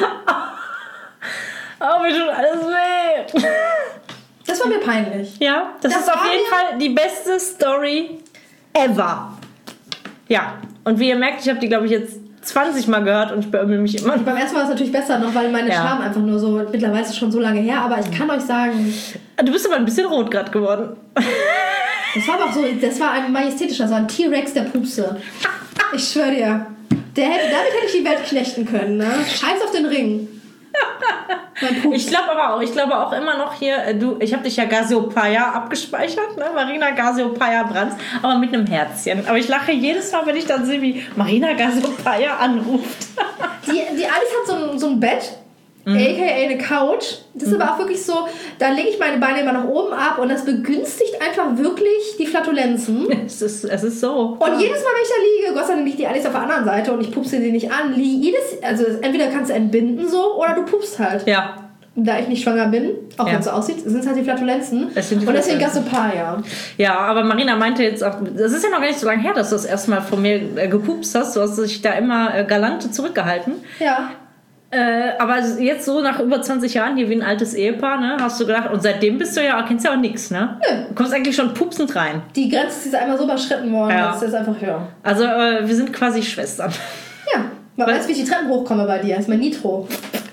Oh, mir tut alles weh. Das war mir peinlich. Ja, das ist auf jeden Fall die beste Story ever. Ja, und wie ihr merkt, ich habe die, glaube ich, jetzt 20 Mal gehört und ich beömmel mich immer. Beim ersten Mal war es natürlich besser noch, weil meine Scham einfach nur so, mittlerweile ist es schon so lange her, aber ich kann euch sagen... Du bist aber ein bisschen rot gerade geworden. Das war aber auch so, das war ein majestätischer, so ein T-Rex der Pupse. Ich schwöre dir. Damit hätte ich die Welt knechten können, ne? Scheiß auf den Ring. Ich glaube auch immer noch hier, ich habe dich ja Gasiopaia abgespeichert, ne? Marina Gasiopaia Brands, aber mit einem Herzchen. Aber ich lache jedes Mal, wenn ich dann sehe, wie Marina Gasiopaia anruft. Die Alice hat so ein Bett, a.k.a. eine Couch. Das ist aber auch wirklich so, da lege ich meine Beine immer nach oben ab und das begünstigt einfach wirklich die Flatulenzen. Es ist so. Und jedes Mal, wenn ich da liege, Gott sei Dank liegt die Alice auf der anderen Seite und ich pupse sie nicht an, also entweder kannst du entbinden so oder du pupst halt. Ja. Da ich nicht schwanger bin, auch wenn es so aussieht, sind es halt die Flatulenzen. Und deswegen Gasiopaia. Ja, aber Marina meinte jetzt auch, das ist ja noch gar nicht so lange her, dass du das erste Mal von mir gepupst hast. Du hast dich da immer galant zurückgehalten. Ja. Aber jetzt so nach über 20 Jahren hier wie ein altes Ehepaar, ne, hast du gedacht, und seitdem kennst du ja auch nichts, ne? Nö. Du kommst eigentlich schon pupsend rein. Die Grenze ist einmal so überschritten worden, das ist einfach, ja. Also wir sind quasi Schwestern. Ja, man weiß, wie ich die Treppen hochkomme bei dir, das ist mein Nitro.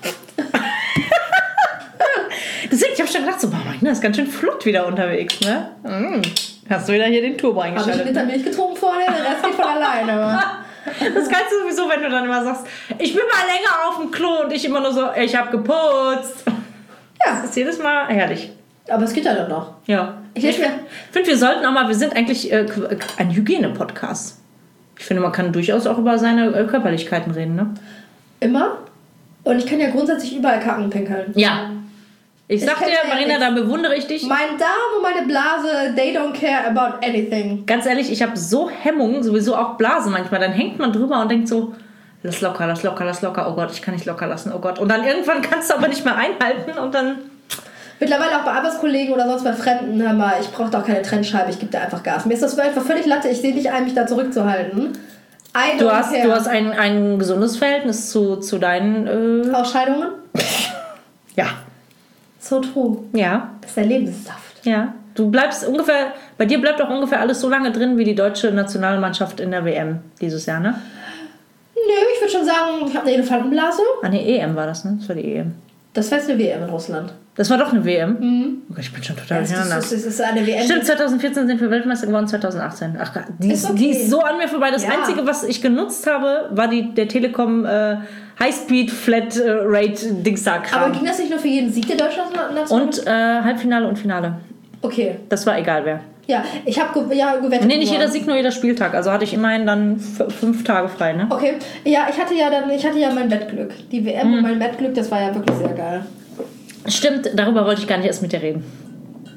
Deswegen, ich habe schon gedacht, so, Marina ist ganz schön flott wieder unterwegs, ne? Hast du wieder hier den Turbo eingeschaltet? Habe ich Liter Milch getrunken vorher, der Rest geht von alleine. Das kannst du sowieso, wenn du dann immer sagst, ich bin mal länger auf dem Klo und ich immer nur so, ich habe geputzt. Ja. Das ist jedes Mal herrlich. Aber es geht ja dann noch. Ja. Ich finde, wir sollten auch mal, wir sind eigentlich ein Hygiene-Podcast. Ich finde, man kann durchaus auch über seine Körperlichkeiten reden, ne? Immer? Und ich kann ja grundsätzlich überall kacken, pinkeln. Ja. Ich sag dir, Marina, da bewundere ich dich. Mein Darm und meine Blase, they don't care about anything. Ganz ehrlich, ich habe so Hemmungen, sowieso auch Blasen manchmal. Dann hängt man drüber und denkt so, lass locker. Oh Gott, ich kann nicht locker lassen, oh Gott. Und dann irgendwann kannst du aber nicht mehr einhalten und dann... Mittlerweile auch bei Arbeitskollegen oder sonst bei Fremden, hör mal, ich brauche doch keine Trennscheibe, ich gebe da einfach Gas. Mir ist das einfach völlig Latte, ich sehe nicht ein, mich da zurückzuhalten. Du hast ein gesundes Verhältnis zu deinen... Ausscheidungen? Ja. So true. Ja. Das ist der Lebenssaft. Ja. Bei dir bleibt auch ungefähr alles so lange drin wie die deutsche Nationalmannschaft in der WM dieses Jahr, ne? Nö, ich würde schon sagen, ich habe eine Elefantenblase. Ne, EM war das, ne? Das war die EM. Das war jetzt eine WM in Russland. Das war doch eine WM? Mhm. Oh Gott, ich bin schon total durcheinander. Das ist eine WM. Stimmt, 2014 sind wir Weltmeister geworden, 2018. Ach Gott, die ist so an mir vorbei. Das Einzige, was ich genutzt habe, war der Telekom Highspeed Flat Rate Dingstag-Kram. Aber ging das nicht nur für jeden Sieg der deutschen Nation? Und Halbfinale und Finale. Okay. Das war egal wer. Ja, ich habe gewettet. Nee, nicht jeder Sieg, nur jeder Spieltag. Also hatte ich immerhin dann 5 Tage frei, ne? Okay. Ja, ich hatte ja mein Wettglück. Die WM und mein Wettglück, das war ja wirklich sehr geil. Stimmt, darüber wollte ich gar nicht erst mit dir reden.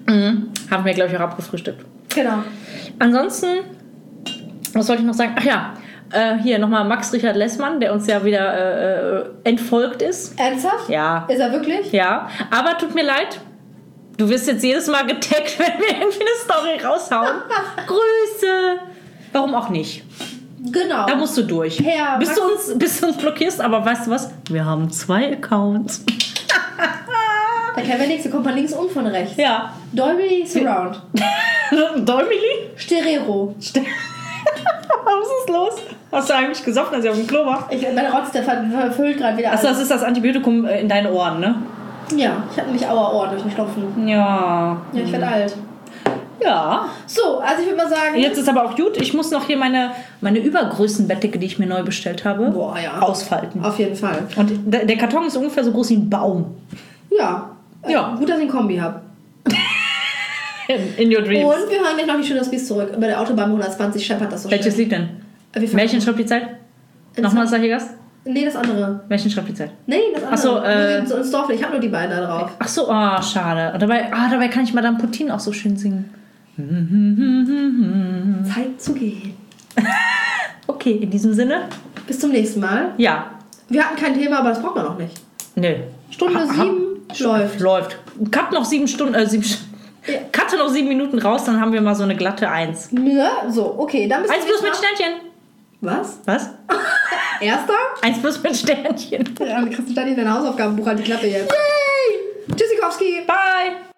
Haben wir, glaube ich, auch abgefrühstückt. Genau. Ansonsten, was wollte ich noch sagen? Ach ja, hier nochmal Max Richard Lessmann, der uns ja wieder entfolgt ist. Ernsthaft? Ja. Ist er wirklich? Ja, aber tut mir leid, du wirst jetzt jedes Mal getaggt, wenn wir irgendwie eine Story raushauen. Grüße! Warum auch nicht? Genau. Da musst du durch. Bis du uns blockierst, aber weißt du was? Wir haben 2 Accounts. Da kennen wir nichts, da kommt man links und von rechts. Ja. Dolby Surround. Dolby? Stereo. Was ist los? Hast du eigentlich gesoffen, als ich auf dem Klo war? Mein Rotz, der verfüllt gerade wieder alles. Achso, das ist das Antibiotikum in deinen Ohren, ne? Ja, ich hatte nämlich Ohren durch den Schnupfen. Ja. Ja, ich werde alt. Ja. So, also ich würde mal sagen... Jetzt ist aber auch gut. Ich muss noch hier meine Übergrößenbettdecke, die ich mir neu bestellt habe, ausfalten. Auf jeden Fall. Und der Karton ist ungefähr so groß wie ein Baum. Ja. Gut, dass ich ein Kombi habe. In your dreams. Und wir hören gleich noch die schöne Spies zurück. Über der Autobahn 120 scheppert das so Welches Lied denn? Märchen schreibt die Zeit? Nochmal ist da hier Gast? Nee, das andere. Märchen schreibt die Zeit? Nee, das andere. Achso, so ins Dorf. Ich habe nur die beiden da drauf. Ach so, schade. Und dabei kann ich Madame Putin auch so schön singen. Zeit zu gehen. Okay, in diesem Sinne. Bis zum nächsten Mal. Ja. Wir hatten kein Thema, aber das braucht man noch nicht. Nö. Stunde 7 läuft. Cut noch 7 Stunden, Cutte noch 7 Minuten raus, dann haben wir mal so eine glatte 1. Ja, so, okay. Dann 1 plus mit Sternchen. Was? Erster? 1 plus mit Sternchen. Ja, dann kriegst du dann in dein Hausaufgabenbuch halt die Klappe jetzt. Yay! Tschüssikowski. Bye.